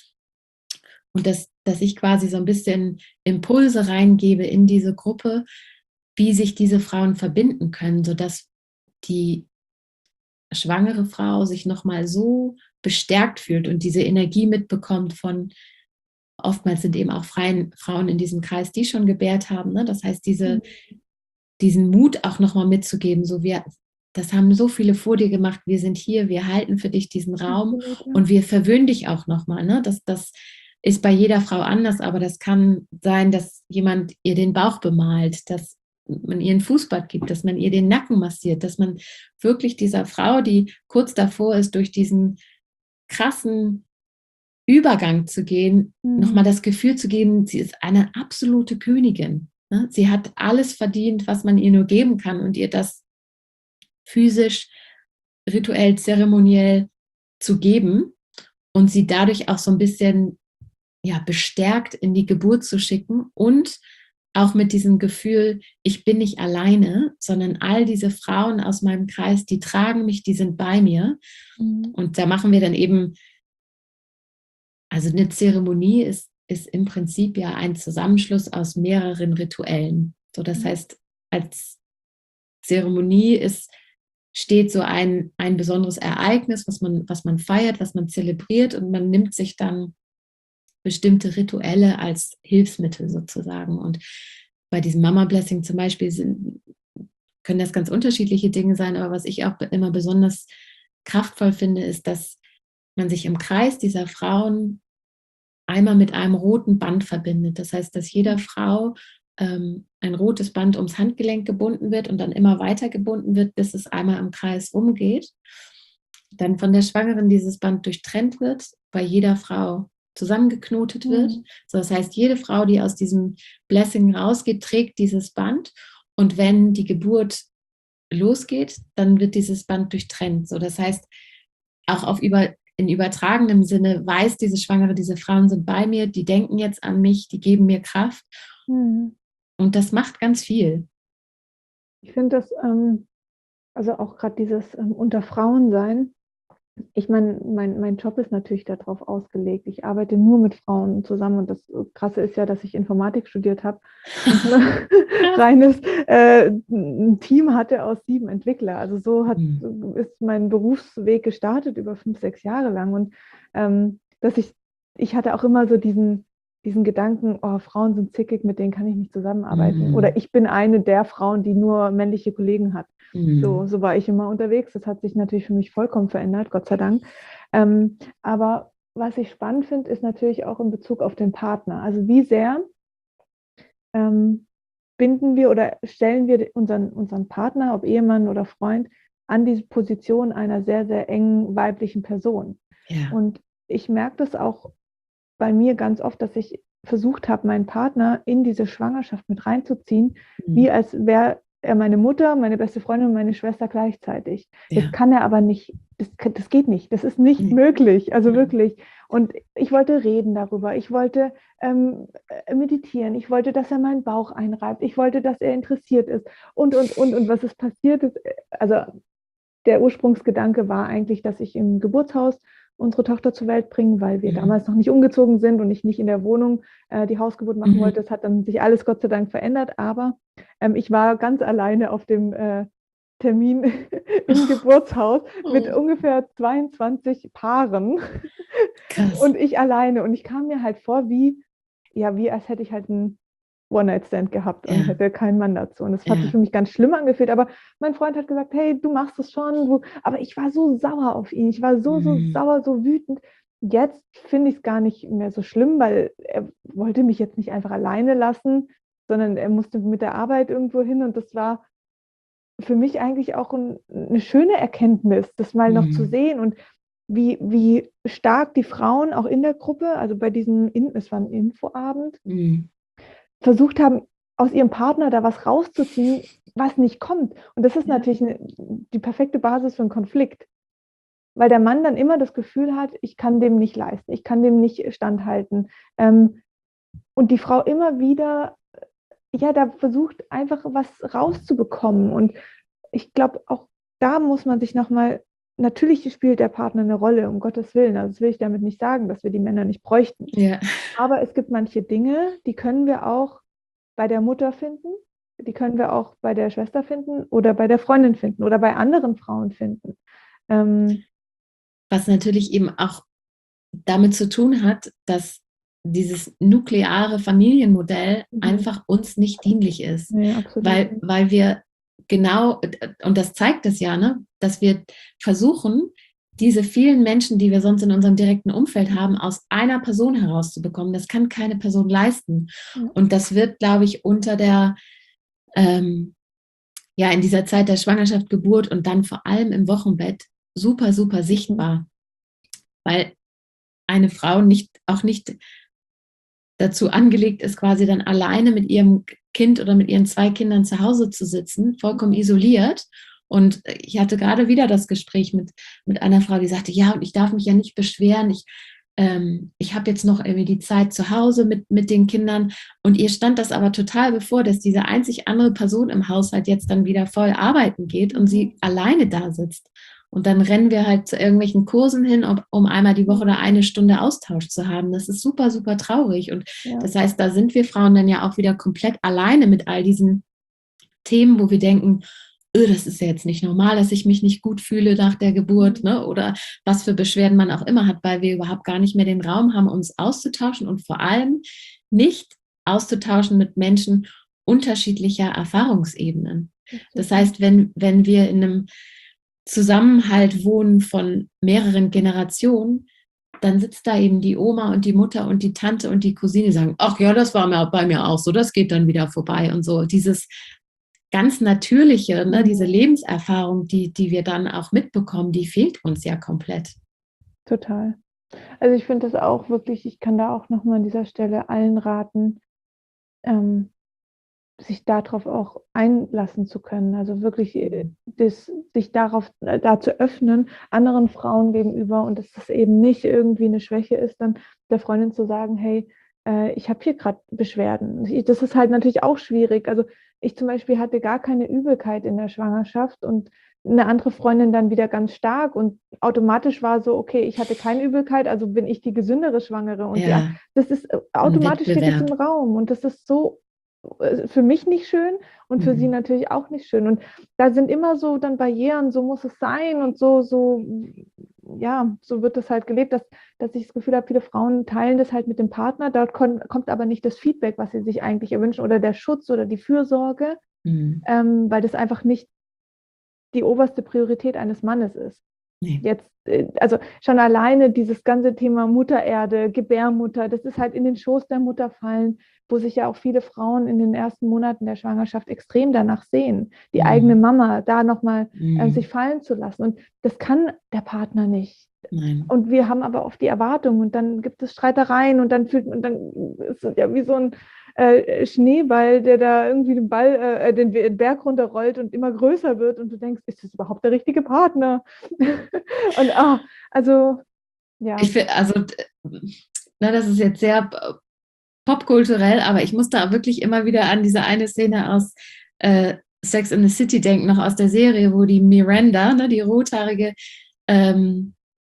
Und dass, dass ich quasi so ein bisschen Impulse reingebe in diese Gruppe, wie sich diese Frauen verbinden können, sodass die schwangere Frau sich nochmal so bestärkt fühlt und diese Energie mitbekommt von, oftmals sind eben auch freien Frauen in diesem Kreis, die schon gebärt haben. Ne? Das heißt, diese, diesen Mut auch nochmal mitzugeben, so wir, das haben so viele vor dir gemacht, wir sind hier, wir halten für dich diesen Raum Absolut, ja. und wir verwöhnen dich auch nochmal. Ne? Das, das ist bei jeder Frau anders, aber das kann sein, dass jemand ihr den Bauch bemalt, dass man ihr ein Fußbad gibt, dass man ihr den Nacken massiert, dass man wirklich dieser Frau, die kurz davor ist, durch diesen krassen Übergang zu gehen, Mhm. nochmal das Gefühl zu geben, sie ist eine absolute Königin. Ne? Sie hat alles verdient, was man ihr nur geben kann und ihr das physisch, rituell, zeremoniell zu geben und sie dadurch auch so ein bisschen ja, bestärkt in die Geburt zu schicken und auch mit diesem Gefühl, ich bin nicht alleine, sondern all diese Frauen aus meinem Kreis, die tragen mich, die sind bei mir. Mhm. Und da machen wir dann eben, also eine Zeremonie ist, ist im Prinzip ja ein Zusammenschluss aus mehreren Rituellen. So, das heißt, als Zeremonie ist, steht so ein, ein besonderes Ereignis, was man, was man feiert, was man zelebriert und man nimmt sich dann bestimmte Rituelle als Hilfsmittel sozusagen. Und bei diesem Mama-Blessing zum Beispiel sind, können das ganz unterschiedliche Dinge sein, aber was ich auch immer besonders kraftvoll finde, ist, dass man sich im Kreis dieser Frauen einmal mit einem roten Band verbindet. Das heißt, dass jeder Frau ähm, ein rotes Band ums Handgelenk gebunden wird und dann immer weiter gebunden wird, bis es einmal im Kreis rumgeht. Dann von der Schwangeren dieses Band durchtrennt wird, bei jeder Frau zusammengeknotet wird. Mhm. So, das heißt, jede Frau, die aus diesem Blessing rausgeht, trägt dieses Band und wenn die Geburt losgeht, dann wird dieses Band durchtrennt. So, das heißt, auch auf über, in übertragenem Sinne weiß diese Schwangere, diese Frauen sind bei mir, die denken jetzt an mich, die geben mir Kraft. Mhm. Und das macht ganz viel. Ich finde das, ähm, also auch gerade dieses ähm, unter Frauen sein, ich meine, mein, mein Job ist natürlich darauf ausgelegt. Ich arbeite nur mit Frauen zusammen und das Krasse ist ja, dass ich Informatik studiert habe und ein reines äh, ein Team hatte aus sieben Entwicklern. Also so hat, mhm. ist mein Berufsweg gestartet über fünf, sechs Jahre lang und ähm, dass ich, ich hatte auch immer so diesen, diesen Gedanken, oh, Frauen sind zickig, mit denen kann ich nicht zusammenarbeiten. Mhm. Oder ich bin eine der Frauen, die nur männliche Kollegen hat. Mhm. So, so war ich immer unterwegs. Das hat sich natürlich für mich vollkommen verändert, Gott sei Dank. Ähm, aber was ich spannend finde, ist natürlich auch in Bezug auf den Partner. Also wie sehr ähm, binden wir oder stellen wir unseren, unseren Partner, ob Ehemann oder Freund, an die Position einer sehr, sehr engen weiblichen Person. Ja. Und ich merke das auch bei mir ganz oft, dass ich versucht habe, meinen Partner in diese Schwangerschaft mit reinzuziehen, mhm. wie als wäre er meine Mutter, meine beste Freundin und meine Schwester gleichzeitig. Ja. Das kann er aber nicht, das, das geht nicht, das ist nicht mhm. möglich, also mhm. wirklich. Und ich wollte reden darüber, ich wollte ähm, meditieren, ich wollte, dass er meinen Bauch einreibt, ich wollte, dass er interessiert ist und, und, und, und was ist passiert ist, also der Ursprungsgedanke war eigentlich, dass ich im Geburtshaus unsere Tochter zur Welt bringen, weil wir mhm. damals noch nicht umgezogen sind und ich nicht in der Wohnung äh, die Hausgeburt machen mhm. wollte. Das hat dann sich alles Gott sei Dank verändert, aber ähm, ich war ganz alleine auf dem äh, Termin im Geburtshaus oh. mit ungefähr zweiundzwanzig Paaren Krass. Und ich alleine und ich kam mir halt vor wie, ja, wie als hätte ich halt ein One-Night-Stand gehabt und ja. hätte keinen Mann dazu. Und das hat ja. sich für mich ganz schlimm angefühlt. Aber mein Freund hat gesagt, hey, du machst es schon. Du. Aber ich war so sauer auf ihn. Ich war so, so mhm. sauer, so wütend. Jetzt finde ich es gar nicht mehr so schlimm, weil er wollte mich jetzt nicht einfach alleine lassen, sondern er musste mit der Arbeit irgendwo hin und das war für mich eigentlich auch ein, eine schöne Erkenntnis, das mal noch zu Mhm. sehen und wie, wie stark die Frauen auch in der Gruppe, also bei diesem, In- es war ein Infoabend, Mhm. versucht haben, aus ihrem Partner da was rauszuziehen, was nicht kommt. Und das ist Ja. natürlich eine, die perfekte Basis für einen Konflikt, weil der Mann dann immer das Gefühl hat, ich kann dem nicht leisten, ich kann dem nicht standhalten. Ähm, und die Frau immer wieder, ja, da versucht einfach was rauszubekommen. Und ich glaube, auch da muss man sich nochmal, natürlich spielt der Partner eine Rolle, um Gottes Willen. Also das will ich damit nicht sagen, dass wir die Männer nicht bräuchten. Ja. Aber es gibt manche Dinge, die können wir auch bei der Mutter finden, die können wir auch bei der Schwester finden oder bei der Freundin finden oder bei anderen Frauen finden. Ähm, Was natürlich eben auch damit zu tun hat, dass dieses nukleare Familienmodell mhm. einfach uns nicht dienlich ist, Nee, absolut weil, nicht. weil wir genau, und das zeigt es ja, ne, dass wir versuchen, diese vielen Menschen, die wir sonst in unserem direkten Umfeld haben, aus einer Person herauszubekommen. Das kann keine Person leisten. Ja. Und das wird, glaube ich, unter der, ähm, ja, in dieser Zeit der Schwangerschaft, Geburt und dann vor allem im Wochenbett super, super Mhm. sichtbar, weil eine Frau nicht, auch nicht dazu angelegt ist, quasi dann alleine mit ihrem Kind oder mit ihren zwei Kindern zu Hause zu sitzen, vollkommen isoliert. Und ich hatte gerade wieder das Gespräch mit, mit einer Frau, die sagte, ja, und ich darf mich ja nicht beschweren, ich, ähm, ich habe jetzt noch irgendwie die Zeit zu Hause mit, mit den Kindern. Und ihr stand das aber total bevor, dass diese einzig andere Person im Haushalt jetzt dann wieder voll arbeiten geht und sie alleine da sitzt. Und dann rennen wir halt zu irgendwelchen Kursen hin, um, um einmal die Woche oder eine Stunde Austausch zu haben. Das ist super, super traurig. Und Ja. das heißt, da sind wir Frauen dann ja auch wieder komplett alleine mit all diesen Themen, wo wir denken, öh, das ist ja jetzt nicht normal, dass ich mich nicht gut fühle nach der Geburt, ne? Oder was für Beschwerden man auch immer hat, weil wir überhaupt gar nicht mehr den Raum haben, uns auszutauschen und vor allem nicht auszutauschen mit Menschen unterschiedlicher Erfahrungsebenen. Das heißt, wenn, wenn wir in einem Zusammenhalt wohnen von mehreren Generationen, dann sitzt da eben die Oma und die Mutter und die Tante und die Cousine, die sagen, ach ja, das war mir bei mir auch so, das geht dann wieder vorbei und so. Dieses ganz Natürliche, ne, diese Lebenserfahrung, die, die wir dann auch mitbekommen, die fehlt uns ja komplett. Total. Also ich finde das auch wirklich, ich kann da auch nochmal an dieser Stelle allen raten, ähm, sich darauf auch einlassen zu können. Also wirklich das, sich darauf äh, da zu öffnen, anderen Frauen gegenüber und dass das eben nicht irgendwie eine Schwäche ist, dann der Freundin zu sagen, hey, äh, ich habe hier gerade Beschwerden. Das ist halt natürlich auch schwierig. Also ich zum Beispiel hatte gar keine Übelkeit in der Schwangerschaft und eine andere Freundin dann wieder ganz stark und automatisch war so, okay, ich hatte keine Übelkeit, also bin ich die gesündere Schwangere und ja, die, das ist automatisch steht es im Raum und das ist so für mich nicht schön und für mhm. sie natürlich auch nicht schön. Und da sind immer so dann Barrieren, so muss es sein und so, so, ja, so wird das halt gelebt, dass, dass ich das Gefühl habe, viele Frauen teilen das halt mit dem Partner, dort kon- kommt aber nicht das Feedback, was sie sich eigentlich erwünschen oder der Schutz oder die Fürsorge, mhm. ähm, weil das einfach nicht die oberste Priorität eines Mannes ist. Nee. Jetzt, also schon alleine dieses ganze Thema Muttererde, Gebärmutter, das ist halt in den Schoß der Mutter fallen, wo sich ja auch viele Frauen in den ersten Monaten der Schwangerschaft extrem danach sehen, die mhm. eigene Mama da nochmal mhm. äh, sich fallen zu lassen. Und das kann der Partner nicht. Nein. Und wir haben aber oft die Erwartung und dann gibt es Streitereien und dann fühlt man, dann ist es ja wie so ein äh, Schneeball, der da irgendwie den Ball, äh, den, den Berg runterrollt und immer größer wird und du denkst, ist das überhaupt der richtige Partner? Und ah, also ja. Ich finde, also, na, das ist jetzt sehr popkulturell, aber ich muss da wirklich immer wieder an diese eine Szene aus äh, Sex in the City denken, noch aus der Serie, wo die Miranda, ne, die Rothaarige, ähm,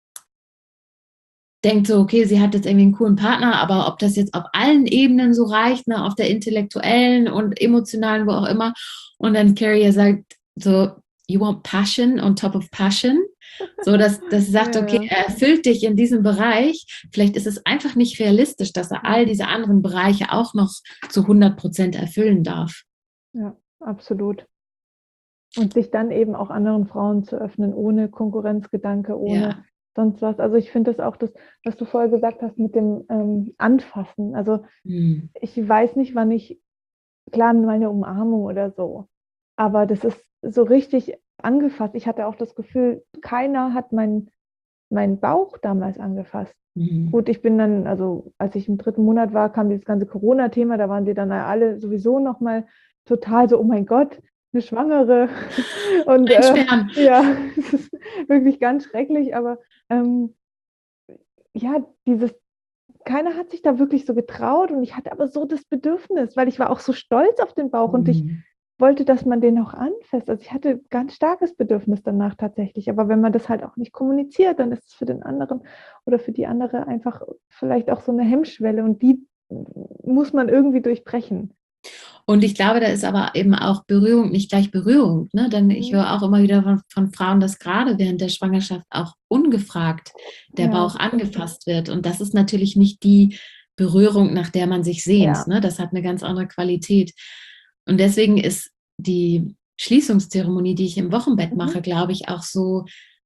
denkt so, okay, sie hat jetzt irgendwie einen coolen Partner, aber ob das jetzt auf allen Ebenen so reicht, ne, auf der intellektuellen und emotionalen, wo auch immer. Und dann Carrie sagt so, you want passion on top of passion? So, dass das sagt, Ja, okay, ja. er erfüllt dich in diesem Bereich. Vielleicht ist es einfach nicht realistisch, dass er all diese anderen Bereiche auch noch zu hundert Prozent erfüllen darf. Ja, absolut. Und sich dann eben auch anderen Frauen zu öffnen, ohne Konkurrenzgedanke, ohne ja. sonst was. Also ich finde das auch, das, was du vorher gesagt hast mit dem ähm, Anfassen. Also hm. ich weiß nicht, wann ich klar, mal eine Umarmung oder so. Aber das ist so richtig angefasst. Ich hatte auch das Gefühl, keiner hat meinen meinen Bauch damals angefasst. Mhm. Gut, ich bin dann, also als ich im dritten Monat war, kam dieses ganze Corona-Thema, da waren sie dann alle sowieso nochmal total so, oh mein Gott, eine Schwangere. Und äh, Einsperren. ja, es ist wirklich ganz schrecklich, aber ähm, ja, dieses, keiner hat sich da wirklich so getraut und ich hatte aber so das Bedürfnis, weil ich war auch so stolz auf den Bauch und ich Mhm. wollte, dass man den auch anfasst. Also ich hatte ganz starkes Bedürfnis danach tatsächlich. Aber wenn man das halt auch nicht kommuniziert, dann ist es für den anderen oder für die andere einfach vielleicht auch so eine Hemmschwelle und die muss man irgendwie durchbrechen. Und ich glaube, da ist aber eben auch Berührung nicht gleich Berührung. Ne? Denn ich Mhm. höre auch immer wieder von, von Frauen, dass gerade während der Schwangerschaft auch ungefragt der Ja, Bauch das stimmt. angefasst wird. Und das ist natürlich nicht die Berührung, nach der man sich sehnt. Ja. Ne? Das hat eine ganz andere Qualität. Und deswegen ist die Schließungszeremonie, die ich im Wochenbett mache, Mhm. glaube ich, auch so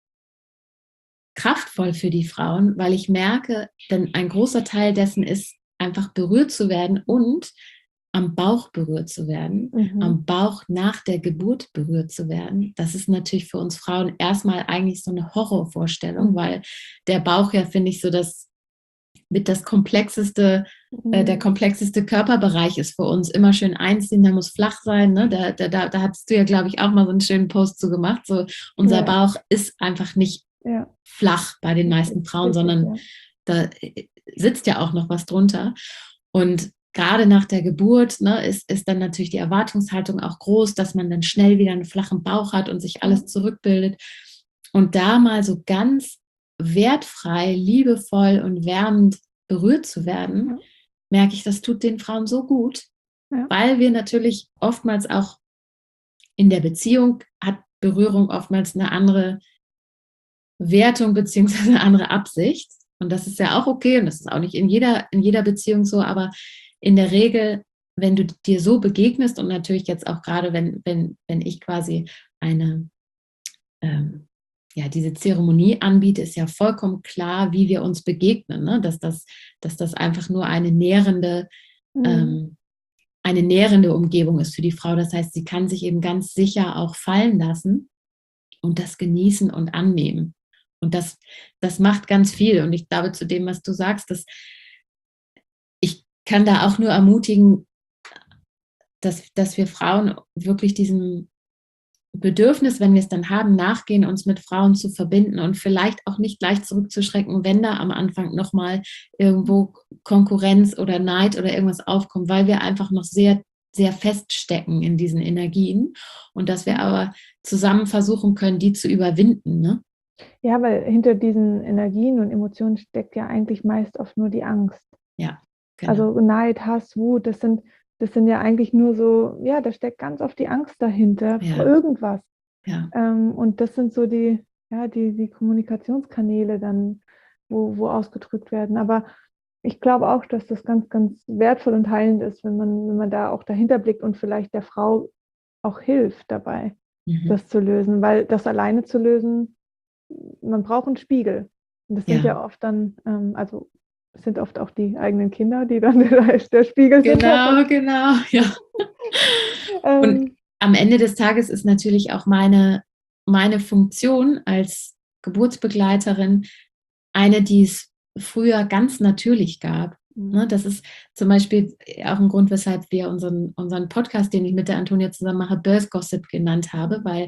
kraftvoll für die Frauen, weil ich merke, denn ein großer Teil dessen ist einfach berührt zu werden und am Bauch berührt zu werden, Mhm. am Bauch nach der Geburt berührt zu werden. Das ist natürlich für uns Frauen erstmal eigentlich so eine Horrorvorstellung, Mhm. weil der Bauch ja, finde ich, so das mit das komplexeste, äh, der Mhm. komplexeste Körperbereich ist für uns. Immer schön einziehen, der muss flach sein. Ne? Da, da, da, da hattest du ja, glaube ich, auch mal so einen schönen Post zu gemacht. So, unser Ja, Bauch ist einfach nicht ja, flach bei den richtig, meisten Frauen, richtig, sondern ja. da sitzt ja auch noch was drunter. Und gerade nach der Geburt ne, ist, ist dann natürlich die Erwartungshaltung auch groß, dass man dann schnell wieder einen flachen Bauch hat und sich Ja. alles zurückbildet. Und da mal so ganz wertfrei, liebevoll und wärmend berührt zu werden, Ja. merke ich, das tut den Frauen so gut, Ja. weil wir natürlich oftmals auch in der Beziehung hat Berührung oftmals eine andere Wertung beziehungsweise eine andere Absicht. Und das ist ja auch okay und das ist auch nicht in jeder, in jeder Beziehung so, aber in der Regel, wenn du dir so begegnest und natürlich jetzt auch gerade, wenn, wenn, wenn ich quasi eine, ähm, ja, diese Zeremonie anbiete, ist ja vollkommen klar, wie wir uns begegnen, ne? dass, das, dass das einfach nur eine nährende, Mhm. ähm, eine nährende Umgebung ist für die Frau. Das heißt, sie kann sich eben ganz sicher auch fallen lassen und das genießen und annehmen. Und das, das macht ganz viel. Und ich glaube, zu dem, was du sagst, dass ich kann da auch nur ermutigen, dass, dass wir Frauen wirklich diesem Bedürfnis, wenn wir es dann haben, nachgehen, uns mit Frauen zu verbinden und vielleicht auch nicht gleich zurückzuschrecken, wenn da am Anfang nochmal irgendwo Konkurrenz oder Neid oder irgendwas aufkommt, weil wir einfach noch sehr, sehr feststecken in diesen Energien und dass wir aber zusammen versuchen können, die zu überwinden. Ne? Ja, weil hinter diesen Energien und Emotionen steckt ja eigentlich meist oft nur die Angst. Ja, genau. Also Neid, Hass, Wut, das sind, das sind ja eigentlich nur so, ja, da steckt ganz oft die Angst dahinter vor Ja, irgendwas. ja, Ähm, und das sind so die, ja, die, die Kommunikationskanäle dann, wo, wo ausgedrückt werden. Aber ich glaube auch, dass das ganz, ganz wertvoll und heilend ist, wenn man, wenn man da auch dahinter blickt und vielleicht der Frau auch hilft dabei, mhm. das zu lösen. Weil das alleine zu lösen, man braucht einen Spiegel. Und das sind Ja, ja oft dann, ähm, also es sind oft auch die eigenen Kinder, die dann der, der Spiegel sind davon. genau, genau, ja. Und Ähm, am Ende des Tages ist natürlich auch meine, meine Funktion als Geburtsbegleiterin eine, die es früher ganz natürlich gab. Ne, das ist zum Beispiel auch ein Grund, weshalb wir unseren, unseren Podcast, den ich mit der Antonia zusammen mache, Birth Gossip genannt habe, weil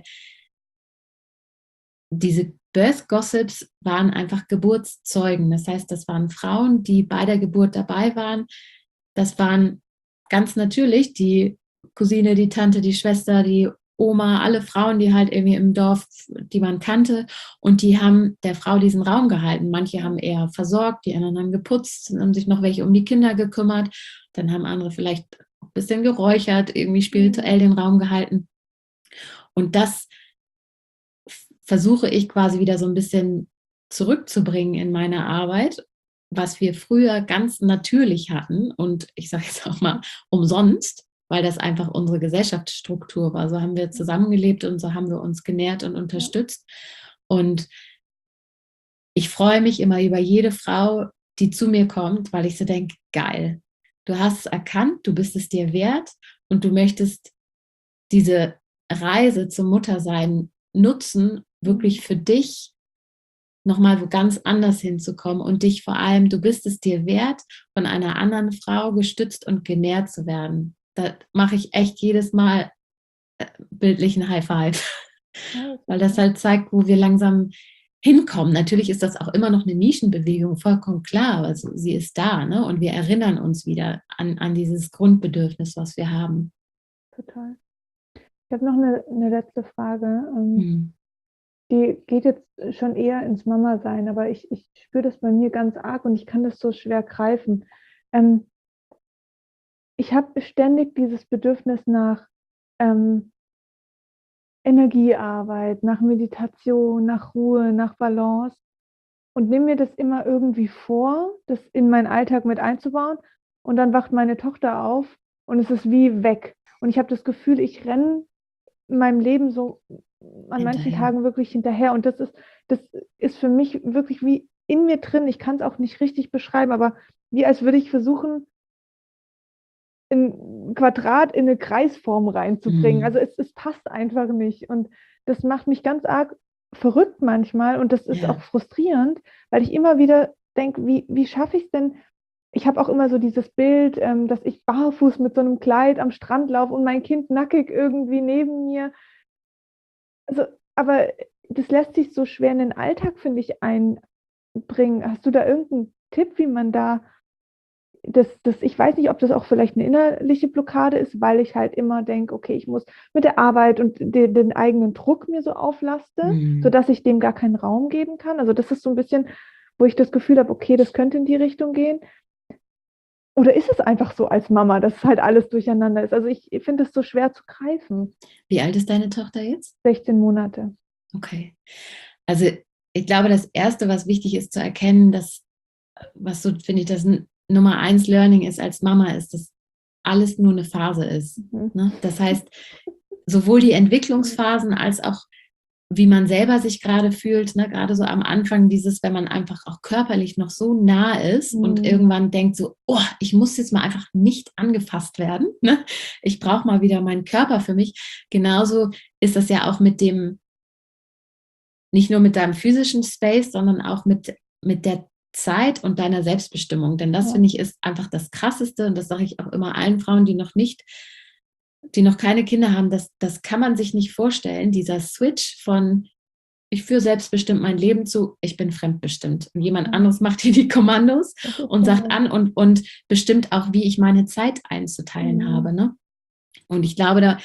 diese Birth Gossips waren einfach Geburtszeugen. Das heißt, das waren Frauen, die bei der Geburt dabei waren. Das waren ganz natürlich die Cousine, die Tante, die Schwester, die Oma, alle Frauen, die halt irgendwie im Dorf, die man kannte. Und die haben der Frau diesen Raum gehalten. Manche haben eher versorgt, die anderen haben geputzt, dann haben sich noch welche um die Kinder gekümmert. Dann haben andere vielleicht ein bisschen geräuchert, irgendwie spirituell den Raum gehalten. Und das versuche ich quasi wieder so ein bisschen zurückzubringen in meine Arbeit, was wir früher ganz natürlich hatten und ich sage jetzt auch mal umsonst, weil das einfach unsere Gesellschaftsstruktur war. So haben wir zusammengelebt und so haben wir uns genährt und ja, unterstützt. Und ich freue mich immer über jede Frau, die zu mir kommt, weil ich so denke, geil, du hast es erkannt, du bist es dir wert und du möchtest diese Reise zum Muttersein nutzen, wirklich für dich nochmal wo ganz anders hinzukommen und dich vor allem, du bist es dir wert, von einer anderen Frau gestützt und genährt zu werden. Da mache ich echt jedes Mal äh, bildlich ein High Five, Ja, weil das halt zeigt, wo wir langsam hinkommen. Natürlich ist das auch immer noch eine Nischenbewegung, vollkommen klar, aber so, sie ist da, ne? Und wir erinnern uns wieder an, an dieses Grundbedürfnis, was wir haben. total. Ich habe noch eine, eine letzte Frage. Ähm, Hm. Die geht jetzt schon eher ins Mama-Sein, aber ich, ich spüre das bei mir ganz arg und ich kann das so schwer greifen. Ähm, ich habe ständig dieses Bedürfnis nach ähm, Energiearbeit, nach Meditation, nach Ruhe, nach Balance und nehme mir das immer irgendwie vor, das in meinen Alltag mit einzubauen. Und dann wacht meine Tochter auf und es ist wie weg. Und ich habe das Gefühl, ich renne in meinem Leben so an manchen Hinterher. Tagen wirklich hinterher. Und das ist, das ist für mich wirklich wie in mir drin. Ich kann es auch nicht richtig beschreiben, aber wie als würde ich versuchen, ein Quadrat in eine Kreisform reinzubringen. Hm. Also es, es passt einfach nicht. Und das macht mich ganz arg verrückt manchmal. Und das ist auch Ja. frustrierend, weil ich immer wieder denke, wie, wie schaffe ich es denn? Ich habe auch immer so dieses Bild, ähm, dass ich barfuß mit so einem Kleid am Strand laufe und mein Kind nackig irgendwie neben mir. Also, aber das lässt sich so schwer in den Alltag, finde ich, einbringen. Hast du da irgendeinen Tipp, wie man da das, das, ich weiß nicht, ob das auch vielleicht eine innerliche Blockade ist, weil ich halt immer denke, okay, ich muss mit der Arbeit und de, den eigenen Druck mir so auflaste, Hm. sodass ich dem gar keinen Raum geben kann. Also das ist so ein bisschen, wo ich das Gefühl habe, okay, das könnte in die Richtung gehen. Oder ist es einfach so als Mama, dass halt alles durcheinander ist? Also ich finde es so schwer zu greifen. Wie alt ist deine Tochter jetzt? sechzehn Monate. Okay. Also ich glaube, das Erste, was wichtig ist zu erkennen, dass, was so, finde ich, das N- Nummer eins Learning ist als Mama, ist, dass alles nur eine Phase ist. Mhm. Ne? Das heißt, sowohl die Entwicklungsphasen als auch, wie man selber sich gerade fühlt, ne? Gerade so am Anfang dieses, wenn man einfach auch körperlich noch so nah ist und Mhm. irgendwann denkt so, oh, ich muss jetzt mal einfach nicht angefasst werden. Ne? Ich brauche mal wieder meinen Körper für mich. Genauso ist das ja auch mit dem, nicht nur mit deinem physischen Space, sondern auch mit, mit der Zeit und deiner Selbstbestimmung. Denn das, Ja. finde ich, ist einfach das Krasseste. Und das sage ich auch immer allen Frauen, die noch nicht, die noch keine Kinder haben, das, das kann man sich nicht vorstellen. Dieser Switch von ich führe selbstbestimmt mein Leben zu, ich bin fremdbestimmt. Und jemand Ja, anderes macht hier die Kommandos das ist und sagt genau. an und, und bestimmt auch, wie ich meine Zeit einzuteilen Mhm. habe. Ne? Und ich glaube, da,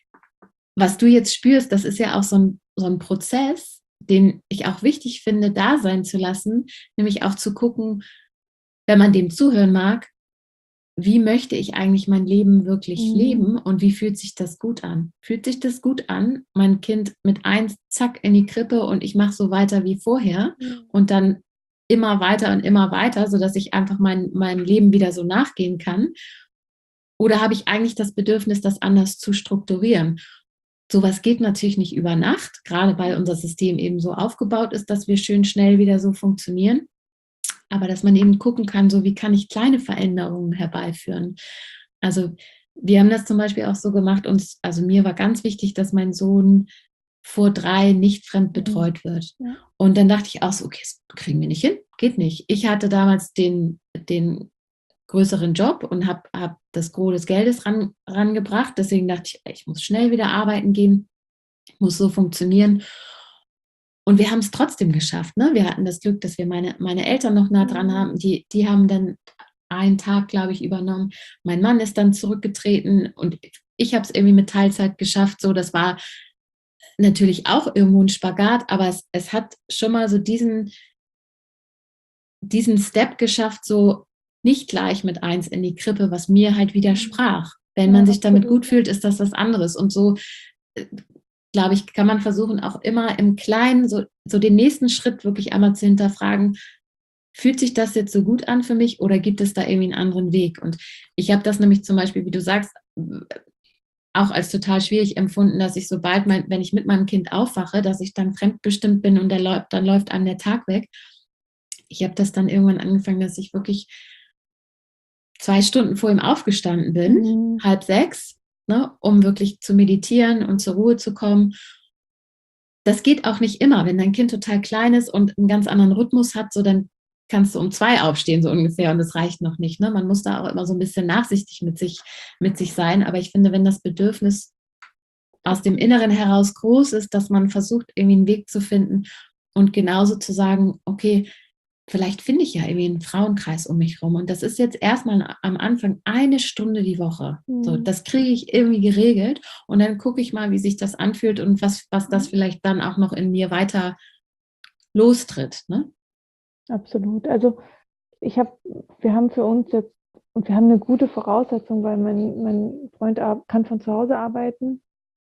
was du jetzt spürst, das ist ja auch so ein, so ein Prozess, den ich auch wichtig finde, da sein zu lassen, nämlich auch zu gucken, wenn man dem zuhören mag, wie möchte ich eigentlich mein Leben wirklich Mhm. leben und wie fühlt sich das gut an? Fühlt sich das gut an, mein Kind mit eins, zack, in die Krippe und ich mache so weiter wie vorher Mhm. und dann immer weiter und immer weiter, sodass ich einfach mein, meinem Leben wieder so nachgehen kann? Oder habe ich eigentlich das Bedürfnis, das anders zu strukturieren? Sowas geht natürlich nicht über Nacht, gerade weil unser System eben so aufgebaut ist, dass wir schön schnell wieder so funktionieren. Aber dass man eben gucken kann, so wie kann ich kleine Veränderungen herbeiführen. Also wir haben das zum Beispiel auch so gemacht, uns, also mir war ganz wichtig, dass mein Sohn vor drei nicht fremd Mhm. betreut wird. Ja. Und dann dachte ich auch so, okay, das kriegen wir nicht hin, geht nicht. Ich hatte damals den, den größeren Job und habe hab das Gros des Geldes ran, rangebracht. Deswegen dachte ich, ich muss schnell wieder arbeiten gehen, muss so funktionieren. Und wir haben es trotzdem geschafft. Ne? Wir hatten das Glück, dass wir meine, meine Eltern noch nah dran Mhm. haben. Die, die haben dann einen Tag, glaube ich, übernommen. Mein Mann ist dann zurückgetreten und ich habe es irgendwie mit Teilzeit geschafft. So, das war natürlich auch irgendwo ein Spagat, aber es, es hat schon mal so diesen, diesen Step geschafft, so nicht gleich mit eins in die Krippe, was mir halt widersprach. Wenn Ja, man sich damit absolut. gut fühlt, ist das was anderes. Und so, äh, glaube ich, kann man versuchen, auch immer im Kleinen so, so den nächsten Schritt wirklich einmal zu hinterfragen, fühlt sich das jetzt so gut an für mich oder gibt es da irgendwie einen anderen Weg? Und ich habe das nämlich zum Beispiel, wie du sagst, auch als total schwierig empfunden, dass ich sobald, mein, wenn ich mit meinem Kind aufwache, dass ich dann fremdbestimmt bin und der läuft, dann läuft einem der Tag weg. Ich habe das dann irgendwann angefangen, dass ich wirklich zwei Stunden vor ihm aufgestanden bin, Mhm. halb sechs, ne, um wirklich zu meditieren und zur Ruhe zu kommen. Das geht auch nicht immer. Wenn dein Kind total klein ist und einen ganz anderen Rhythmus hat, so dann kannst du um zwei aufstehen, so ungefähr, und das reicht noch nicht. Ne? Man muss da auch immer so ein bisschen nachsichtig mit sich, mit sich sein. Aber ich finde, wenn das Bedürfnis aus dem Inneren heraus groß ist, dass man versucht, irgendwie einen Weg zu finden und genauso zu sagen, okay, vielleicht finde ich ja irgendwie einen Frauenkreis um mich rum. Und das ist jetzt erstmal am Anfang eine Stunde die Woche. So, Mhm. das kriege ich irgendwie geregelt. Und dann gucke ich mal, wie sich das anfühlt und was, was das vielleicht dann auch noch in mir weiter lostritt. Ne? Absolut. Also ich habe, wir haben für uns jetzt, und wir haben eine gute Voraussetzung, weil mein, mein Freund ar- kann von zu Hause arbeiten.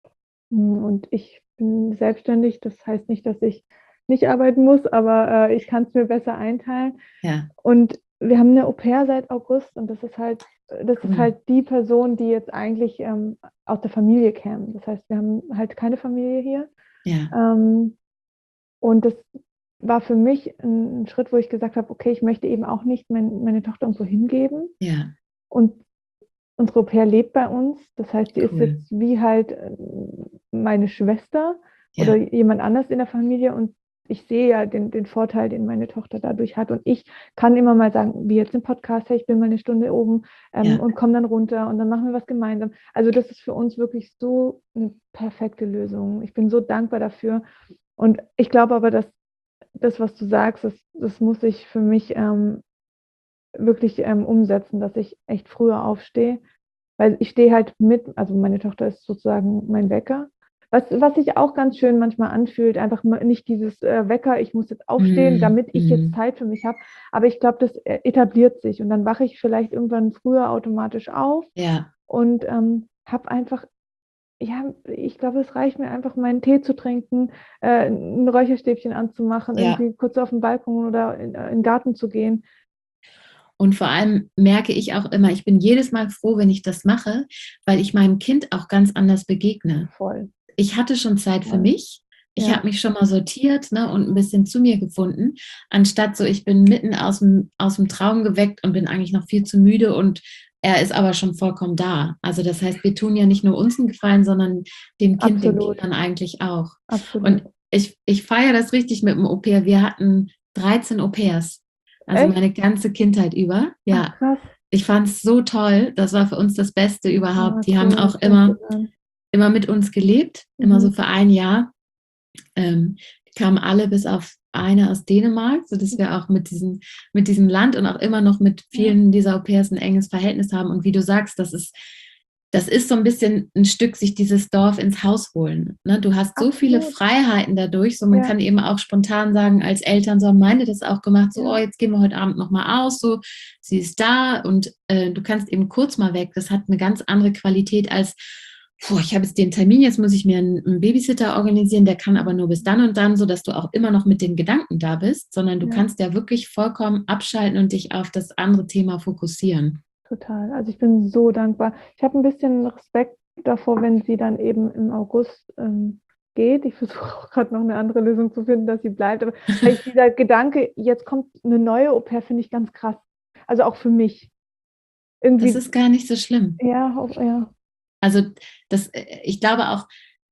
Mm, Und ich bin selbstständig. Das heißt nicht, dass ich nicht arbeiten muss, aber äh, ich kann es mir besser einteilen. Ja, Und wir haben eine Au-pair seit August und das ist halt, das ist cool. halt die Person, die jetzt eigentlich ähm, aus der Familie käme. Das heißt, wir haben halt keine Familie hier. Ja, Ähm, und das war für mich ein, ein Schritt, wo ich gesagt habe, okay, ich möchte eben auch nicht mein, meine Tochter irgendwo hingeben. ja, Und unsere Au-pair lebt bei uns. Das heißt, sie ist cool. jetzt wie halt äh, meine Schwester oder Ja, jemand anders in der Familie. Und ich sehe ja den, den Vorteil, den meine Tochter dadurch hat. Und ich kann immer mal sagen, wie jetzt im Podcast, hey, ich bin mal eine Stunde oben ähm, ja. und komme dann runter und dann machen wir was gemeinsam. Also das ist für uns wirklich so eine perfekte Lösung. Ich bin so dankbar dafür. Und ich glaube aber, dass das, was du sagst, das, das muss ich für mich ähm, wirklich ähm, umsetzen, dass ich echt früher aufstehe, weil ich stehe halt mit, also meine Tochter ist sozusagen mein Wecker. Was, was sich auch ganz schön manchmal anfühlt, einfach mal nicht dieses äh, Wecker, ich muss jetzt aufstehen, Mm, damit ich jetzt mm, Zeit für mich habe. Aber ich glaube, das äh, etabliert sich und dann wache ich vielleicht irgendwann früher automatisch auf ja, und ähm, habe einfach, ja, ich glaube, es reicht mir einfach, meinen Tee zu trinken, äh, ein Räucherstäbchen anzumachen, ja. irgendwie kurz auf den Balkon oder in, äh, in den Garten zu gehen. Und vor allem merke ich auch immer, ich bin jedes Mal froh, wenn ich das mache, weil ich meinem Kind auch ganz anders begegne. Voll, Ich hatte schon Zeit für voll. mich. Ich Ja, habe mich schon mal sortiert, ne, und ein bisschen zu mir gefunden, anstatt so, ich bin mitten aus dem, aus dem Traum geweckt und bin eigentlich noch viel zu müde und er ist aber schon vollkommen da. Also das heißt, wir tun ja nicht nur uns einen Gefallen, sondern dem Kind, den absolut, Kindern eigentlich auch. Und absolut. ich, ich feiere das richtig mit dem Au-pair. Wir hatten dreizehn Au-pairs, also Echt? meine ganze Kindheit über. Ach, Ja, krass. ich fand es so toll. Das war für uns das Beste Ah, überhaupt. Die haben cool, auch schön zu immer hören. immer mit uns gelebt, immer so Mhm. für ein Jahr. Ähm, die kamen alle bis auf eine aus Dänemark, sodass wir auch mit diesem, mit diesem Land und auch immer noch mit Ja, vielen dieser Au-pairs ein enges Verhältnis haben. Und wie du sagst, das ist, das ist so ein bisschen ein Stück sich dieses Dorf ins Haus holen. Ne? Du hast so viele absolut. Freiheiten dadurch, so man Ja, kann eben auch spontan sagen, als Eltern, so haben meine das auch gemacht, so, oh, ja, jetzt gehen wir heute Abend nochmal aus, so, sie ist da und äh, du kannst eben kurz mal weg. Das hat eine ganz andere Qualität als, puh, ich habe jetzt den Termin, jetzt muss ich mir einen, einen Babysitter organisieren, der kann aber nur bis dann und dann, sodass du auch immer noch mit den Gedanken da bist, sondern du ja, kannst ja wirklich vollkommen abschalten und dich auf das andere Thema fokussieren. total. Also ich bin so dankbar. Ich habe ein bisschen Respekt davor, wenn sie dann eben im August ähm, geht. Ich versuche auch gerade noch eine andere Lösung zu finden, dass sie bleibt. Aber weil ich dieser Gedanke, jetzt kommt eine neue Au-pair, finde ich ganz krass. Also auch für mich. Das Irgendwie, ist gar nicht so schlimm. ja, auch, ja, Also das, äh, ich glaube auch,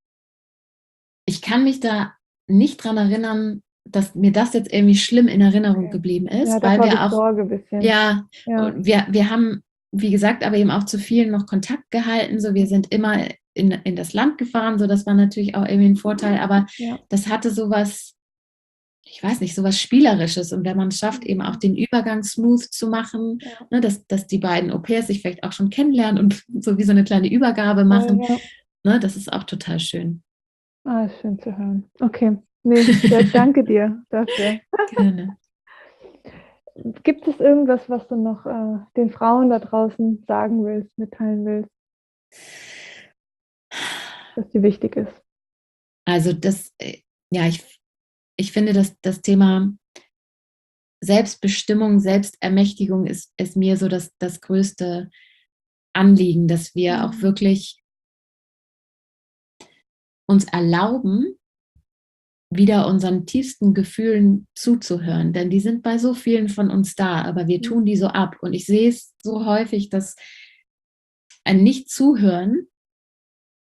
ich kann mich da nicht dran erinnern, dass mir das jetzt irgendwie schlimm in Erinnerung okay. geblieben Ja, ist, weil davor habe wir ich auch, Sorge ein bisschen. ja, Ja, wir, wir haben, wie gesagt, aber eben auch zu vielen noch Kontakt gehalten. So, wir sind immer in, in das Land gefahren, so das war natürlich auch irgendwie ein Vorteil, aber ja, das hatte sowas, ich weiß nicht, sowas Spielerisches. Und wenn man es schafft, eben auch den Übergang smooth zu machen, ja, ne, dass, dass die beiden Au-pairs sich vielleicht auch schon kennenlernen und so wie so eine kleine Übergabe voll, machen, ja. ne, das ist auch total schön. Ah, ist schön zu hören. Okay. Nee, ja, danke dir dafür. Gerne. Gibt es irgendwas, was du noch äh, den Frauen da draußen sagen willst, mitteilen willst, was dir wichtig ist? Also das, äh, ja, ich, ich finde, dass das Thema Selbstbestimmung, Selbstermächtigung ist, ist mir so das, das größte Anliegen, dass wir auch Mhm. wirklich uns erlauben, wieder unseren tiefsten Gefühlen zuzuhören. Denn die sind bei so vielen von uns da, aber wir tun die so ab. Und ich sehe es so häufig, dass ein Nicht-Zuhören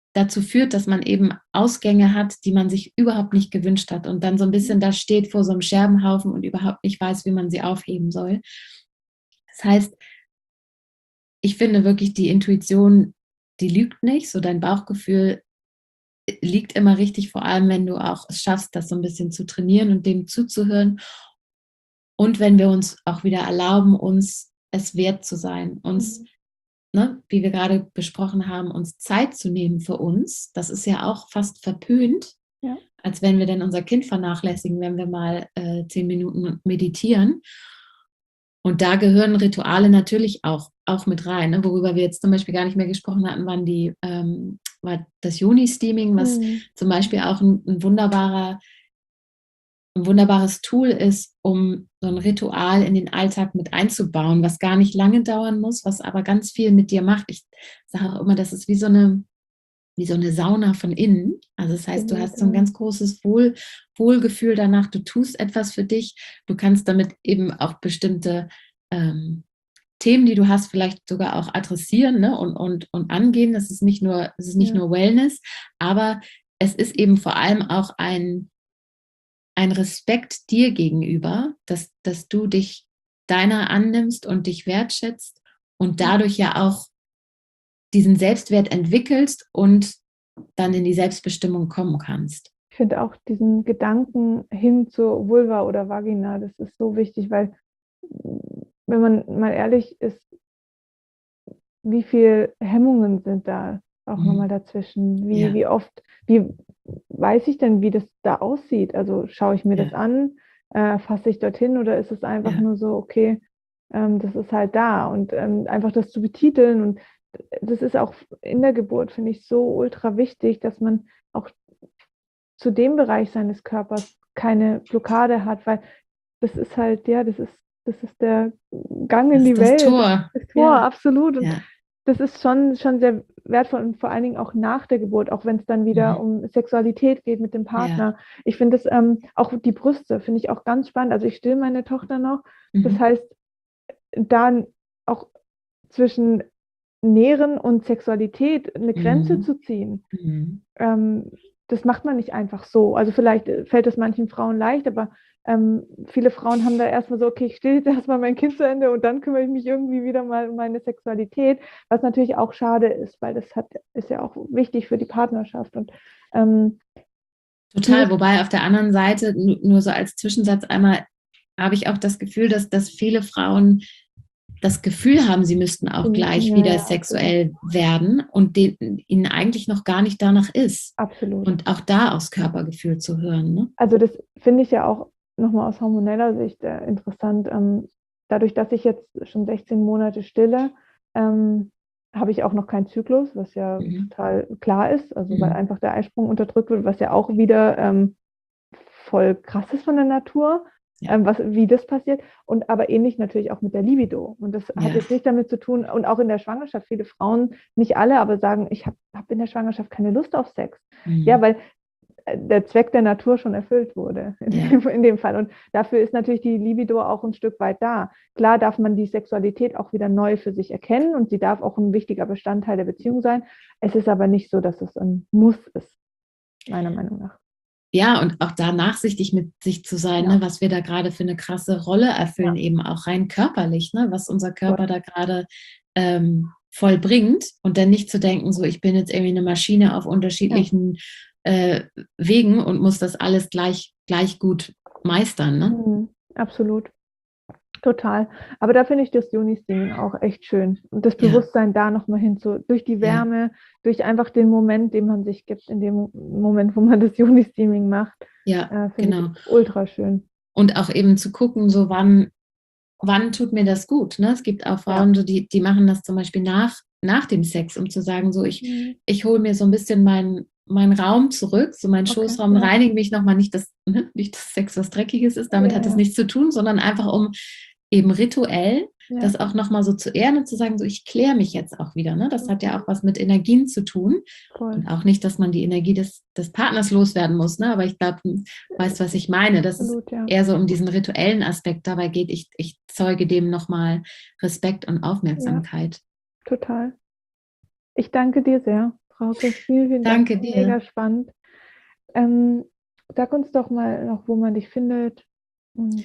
dazu führt, dass man eben Ausgänge hat, die man sich überhaupt nicht gewünscht hat und dann so ein bisschen da steht vor so einem Scherbenhaufen und überhaupt nicht weiß, wie man sie aufheben soll. Das heißt, ich finde wirklich, die Intuition, die lügt nicht, so dein Bauchgefühl liegt immer richtig, vor allem wenn du auch es schaffst, das so ein bisschen zu trainieren und dem zuzuhören. Und wenn wir uns auch wieder erlauben, uns es wert zu sein, uns Mhm. Ne, wie wir gerade besprochen haben, uns Zeit zu nehmen für uns, das ist ja auch fast verpönt, Ja. als wenn wir denn unser Kind vernachlässigen, wenn wir mal äh, zehn Minuten meditieren. Und da gehören Rituale natürlich auch, auch mit rein. Ne? Worüber wir jetzt zum Beispiel gar nicht mehr gesprochen hatten, waren die, ähm, war das Yoni-Steaming, was Mhm. zum Beispiel auch ein, ein wunderbarer ein wunderbares Tool ist, um so ein Ritual in den Alltag mit einzubauen, was gar nicht lange dauern muss, was aber ganz viel mit dir macht. Ich sage auch immer, das ist wie so eine, wie so eine Sauna von innen. Also das heißt, du Absolut, hast so ein ja. ganz großes Wohl, Wohlgefühl danach, du tust etwas für dich, du kannst damit eben auch bestimmte ähm, Themen, die du hast, vielleicht sogar auch adressieren, ne, und, und, und angehen. Das ist nicht nur, das ist nicht Ja. nur Wellness, aber es ist eben vor allem auch ein ein Respekt dir gegenüber, dass, dass du dich deiner annimmst und dich wertschätzt und dadurch ja auch diesen Selbstwert entwickelst und dann in die Selbstbestimmung kommen kannst. Ich finde auch diesen Gedanken hin zur Vulva oder Vagina, das ist so wichtig, weil, wenn man mal ehrlich ist, wie viel Hemmungen sind da auch nochmal Mhm. dazwischen? Wie, Ja, wie oft, wie weiß ich denn, wie das da aussieht? Also schaue ich mir das ja, an, äh, fasse ich dorthin oder ist es einfach ja. nur so, okay, ähm, das ist halt da und ähm, einfach das zu betiteln und das ist auch in der Geburt, finde ich, so ultra wichtig, dass man auch zu dem Bereich seines Körpers keine Blockade hat, weil das ist halt, ja, das ist, das ist der Gang Das in ist die das Welt, das ist Tor. das Tor, Ja, absolut. Und ja. das ist schon, schon sehr wertvoll und vor allen Dingen auch nach der Geburt, auch wenn es dann wieder Mhm. um Sexualität geht mit dem Ja. Partner. Ich finde das ähm, auch die Brüste, finde ich auch ganz spannend. Also ich still meine Tochter noch. Das Mhm. heißt, dann auch zwischen Nähren und Sexualität eine Grenze Mhm. zu ziehen, Mhm. ähm, das macht man nicht einfach so. Also vielleicht äh, fällt es manchen Frauen leicht, aber ähm, viele Frauen haben da erstmal so, okay, ich still jetzt erstmal mein Kind zu Ende und dann kümmere ich mich irgendwie wieder mal um meine Sexualität, was natürlich auch schade ist, weil das hat, ist ja auch wichtig für die Partnerschaft. Und ähm, Total, dieses, wobei auf der anderen Seite, nu- nur so als Zwischensatz einmal, habe ich auch das Gefühl, dass, dass viele Frauen das Gefühl haben, sie müssten auch gleich ja, wieder ja, absolut, sexuell werden und den, ihnen eigentlich noch gar nicht danach ist. absolut. Und auch da aufs Körpergefühl zu hören. Ne? Also das finde ich ja auch nochmal aus hormoneller Sicht äh, interessant. Ähm, dadurch, dass ich jetzt schon sechzehn Monate stille, ähm, habe ich auch noch keinen Zyklus, was ja Mhm. total klar ist, also weil Mhm. einfach der Eisprung unterdrückt wird, was ja auch wieder ähm, voll krass ist von der Natur, Ja, ähm, was, wie das passiert. Und aber ähnlich natürlich auch mit der Libido. Und das hat ja. jetzt nicht damit zu tun, und auch in der Schwangerschaft, viele Frauen, nicht alle, aber sagen, ich habe hab in der Schwangerschaft keine Lust auf Sex. Ja, Mhm. weil der Zweck der Natur schon erfüllt wurde in Ja. dem, in dem Fall. Und dafür ist natürlich die Libido auch ein Stück weit da. Klar darf man die Sexualität auch wieder neu für sich erkennen und sie darf auch ein wichtiger Bestandteil der Beziehung sein. Es ist aber nicht so, dass es ein Muss ist, meiner Meinung nach. Ja, und auch da nachsichtig mit sich zu sein, Ja, ne, was wir da gerade für eine krasse Rolle erfüllen, ja, eben auch rein körperlich, ne, was unser voll. Körper da gerade ähm, vollbringt und dann nicht zu denken, so ich bin jetzt irgendwie eine Maschine auf Ja, unterschiedlichen äh, Wegen und muss das alles gleich, gleich gut meistern. Ne? mhm, absolut. Total. Aber da finde ich das Juni-Steaming auch echt schön. Und das Ja, Bewusstsein da nochmal hinzu, durch die ja, Wärme, durch einfach den Moment, den man sich gibt, in dem Moment, wo man das Juni-Steaming macht, ja, äh, finde ich genau. ultra schön. Und auch eben zu gucken, so wann, wann tut mir das gut. Ne? Es gibt auch Ja. Frauen, so, die, die machen das zum Beispiel nach, nach dem Sex, um zu sagen, so ich, Mhm. ich hole mir so ein bisschen meinen mein Raum zurück, so meinen Okay, Schoßraum, ja. reinige mich nochmal, nicht, dass, ne, nicht, dass Sex was Dreckiges ist, damit Ja, hat es ja. nichts zu tun, sondern einfach um eben rituell Ja, das auch nochmal so zu ehren und zu sagen, so ich kläre mich jetzt auch wieder. Ne? Das hat ja mhm, auch was mit Energien zu tun. voll. Und auch nicht, dass man die Energie des, des Partners loswerden muss, ne? Aber ich glaube, du weißt, was ich meine, dass es Absolut, ja. eher so um diesen rituellen Aspekt dabei geht. Ich, ich zeuge dem nochmal Respekt und Ja, Aufmerksamkeit. total. Ich danke dir sehr. Frauke, vielen, vielen Dank. Danke dir. Mega spannend. Ähm, sag uns doch mal noch, wo man dich findet. Und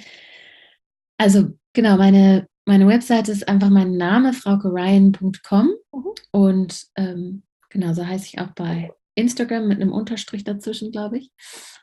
Also genau, meine, meine Webseite ist einfach mein Name, frauke ryan punkt com. Mhm. Und ähm, genau, so heiße ich auch bei Instagram mit einem Unterstrich dazwischen, glaube ich.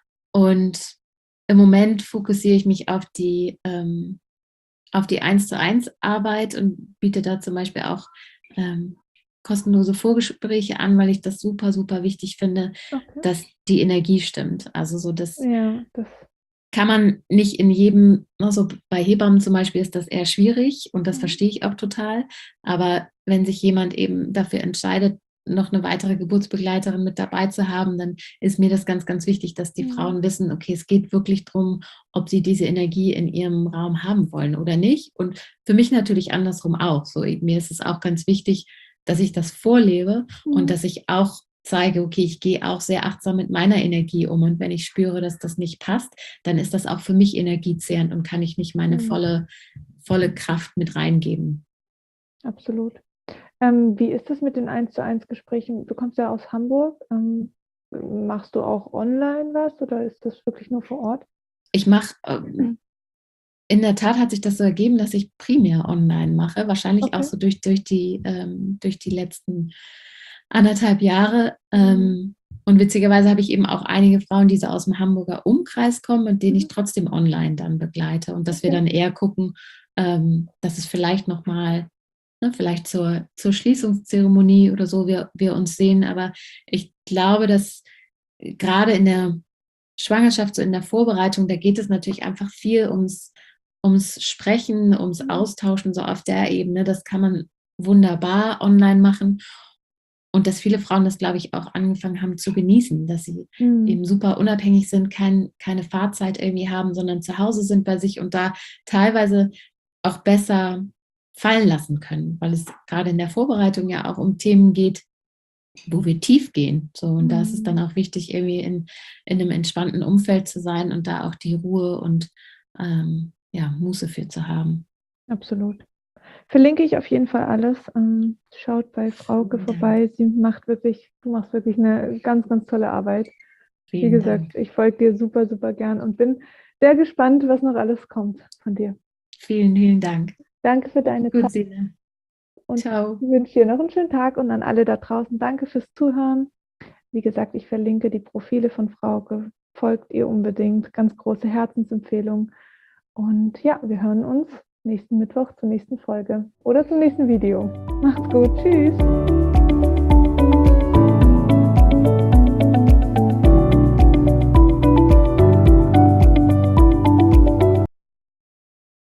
Und im Moment fokussiere ich mich auf die, ähm, auf die eins zu eins Arbeit und biete da zum Beispiel auch ähm, kostenlose Vorgespräche an, weil ich das super, super wichtig finde, Okay. dass die Energie stimmt. Also so das Ja, das. kann man nicht in jedem, also bei Hebammen zum Beispiel ist das eher schwierig und das Mhm. verstehe ich auch total. Aber wenn sich jemand eben dafür entscheidet, noch eine weitere Geburtsbegleiterin mit dabei zu haben, dann ist mir das ganz, ganz wichtig, dass die Mhm. Frauen wissen, okay, es geht wirklich darum, ob sie diese Energie in ihrem Raum haben wollen oder nicht. Und für mich natürlich andersrum auch. So, mir ist es auch ganz wichtig, dass ich das vorlebe Mhm. und dass ich auch zeige, okay, ich gehe auch sehr achtsam mit meiner Energie um. Und wenn ich spüre, dass das nicht passt, dann ist das auch für mich energiezehrend und kann ich nicht meine Mhm. volle, volle Kraft mit reingeben. Absolut. Ähm, wie ist das mit den eins zu eins Gesprächen? Du kommst ja aus Hamburg. Ähm, machst du auch online was oder ist das wirklich nur vor Ort? Ich mache, ähm, in der Tat hat sich das so ergeben, dass ich primär online mache, wahrscheinlich Okay. auch so durch, durch, die, ähm, durch die letzten anderthalb Jahre. Mhm. Ähm, und witzigerweise habe ich eben auch einige Frauen, die so aus dem Hamburger Umkreis kommen und denen Mhm. ich trotzdem online dann begleite. Und dass Okay. wir dann eher gucken, ähm, dass es vielleicht nochmal, ne, vielleicht zur, zur Schließungszeremonie oder so wir, wir uns sehen. Aber ich glaube, dass gerade in der Schwangerschaft, so in der Vorbereitung, da geht es natürlich einfach viel ums, ums Sprechen, ums Mhm. Austauschen, so auf der Ebene. Das kann man wunderbar online machen. Und dass viele Frauen das, glaube ich, auch angefangen haben zu genießen, dass sie Mhm. eben super unabhängig sind, kein, keine Fahrzeit irgendwie haben, sondern zu Hause sind bei sich und da teilweise auch besser fallen lassen können, weil es gerade in der Vorbereitung ja auch um Themen geht, wo wir tief gehen. So, und da ist es dann Mhm. auch wichtig, irgendwie in, in einem entspannten Umfeld zu sein und da auch die Ruhe und ähm, ja, Muße für zu haben. Absolut. Verlinke ich auf jeden Fall alles. Ähm, schaut bei Frauke Vielen Dank. vorbei. Sie macht wirklich, du machst wirklich eine ganz, ganz tolle Arbeit. Wie Vielen gesagt, Dank. ich folge dir super, super gern und bin sehr gespannt, was noch alles kommt von dir. Vielen, vielen Dank. Danke für deine Gut, Zeit Sine. und Ciao. ich wünsche dir noch einen schönen Tag und an alle da draußen. Danke fürs Zuhören. Wie gesagt, ich verlinke die Profile von Frauke. Folgt ihr unbedingt. Ganz große Herzensempfehlung. Und ja, wir hören uns nächsten Mittwoch zur nächsten Folge oder zum nächsten Video. Macht's gut. Tschüss.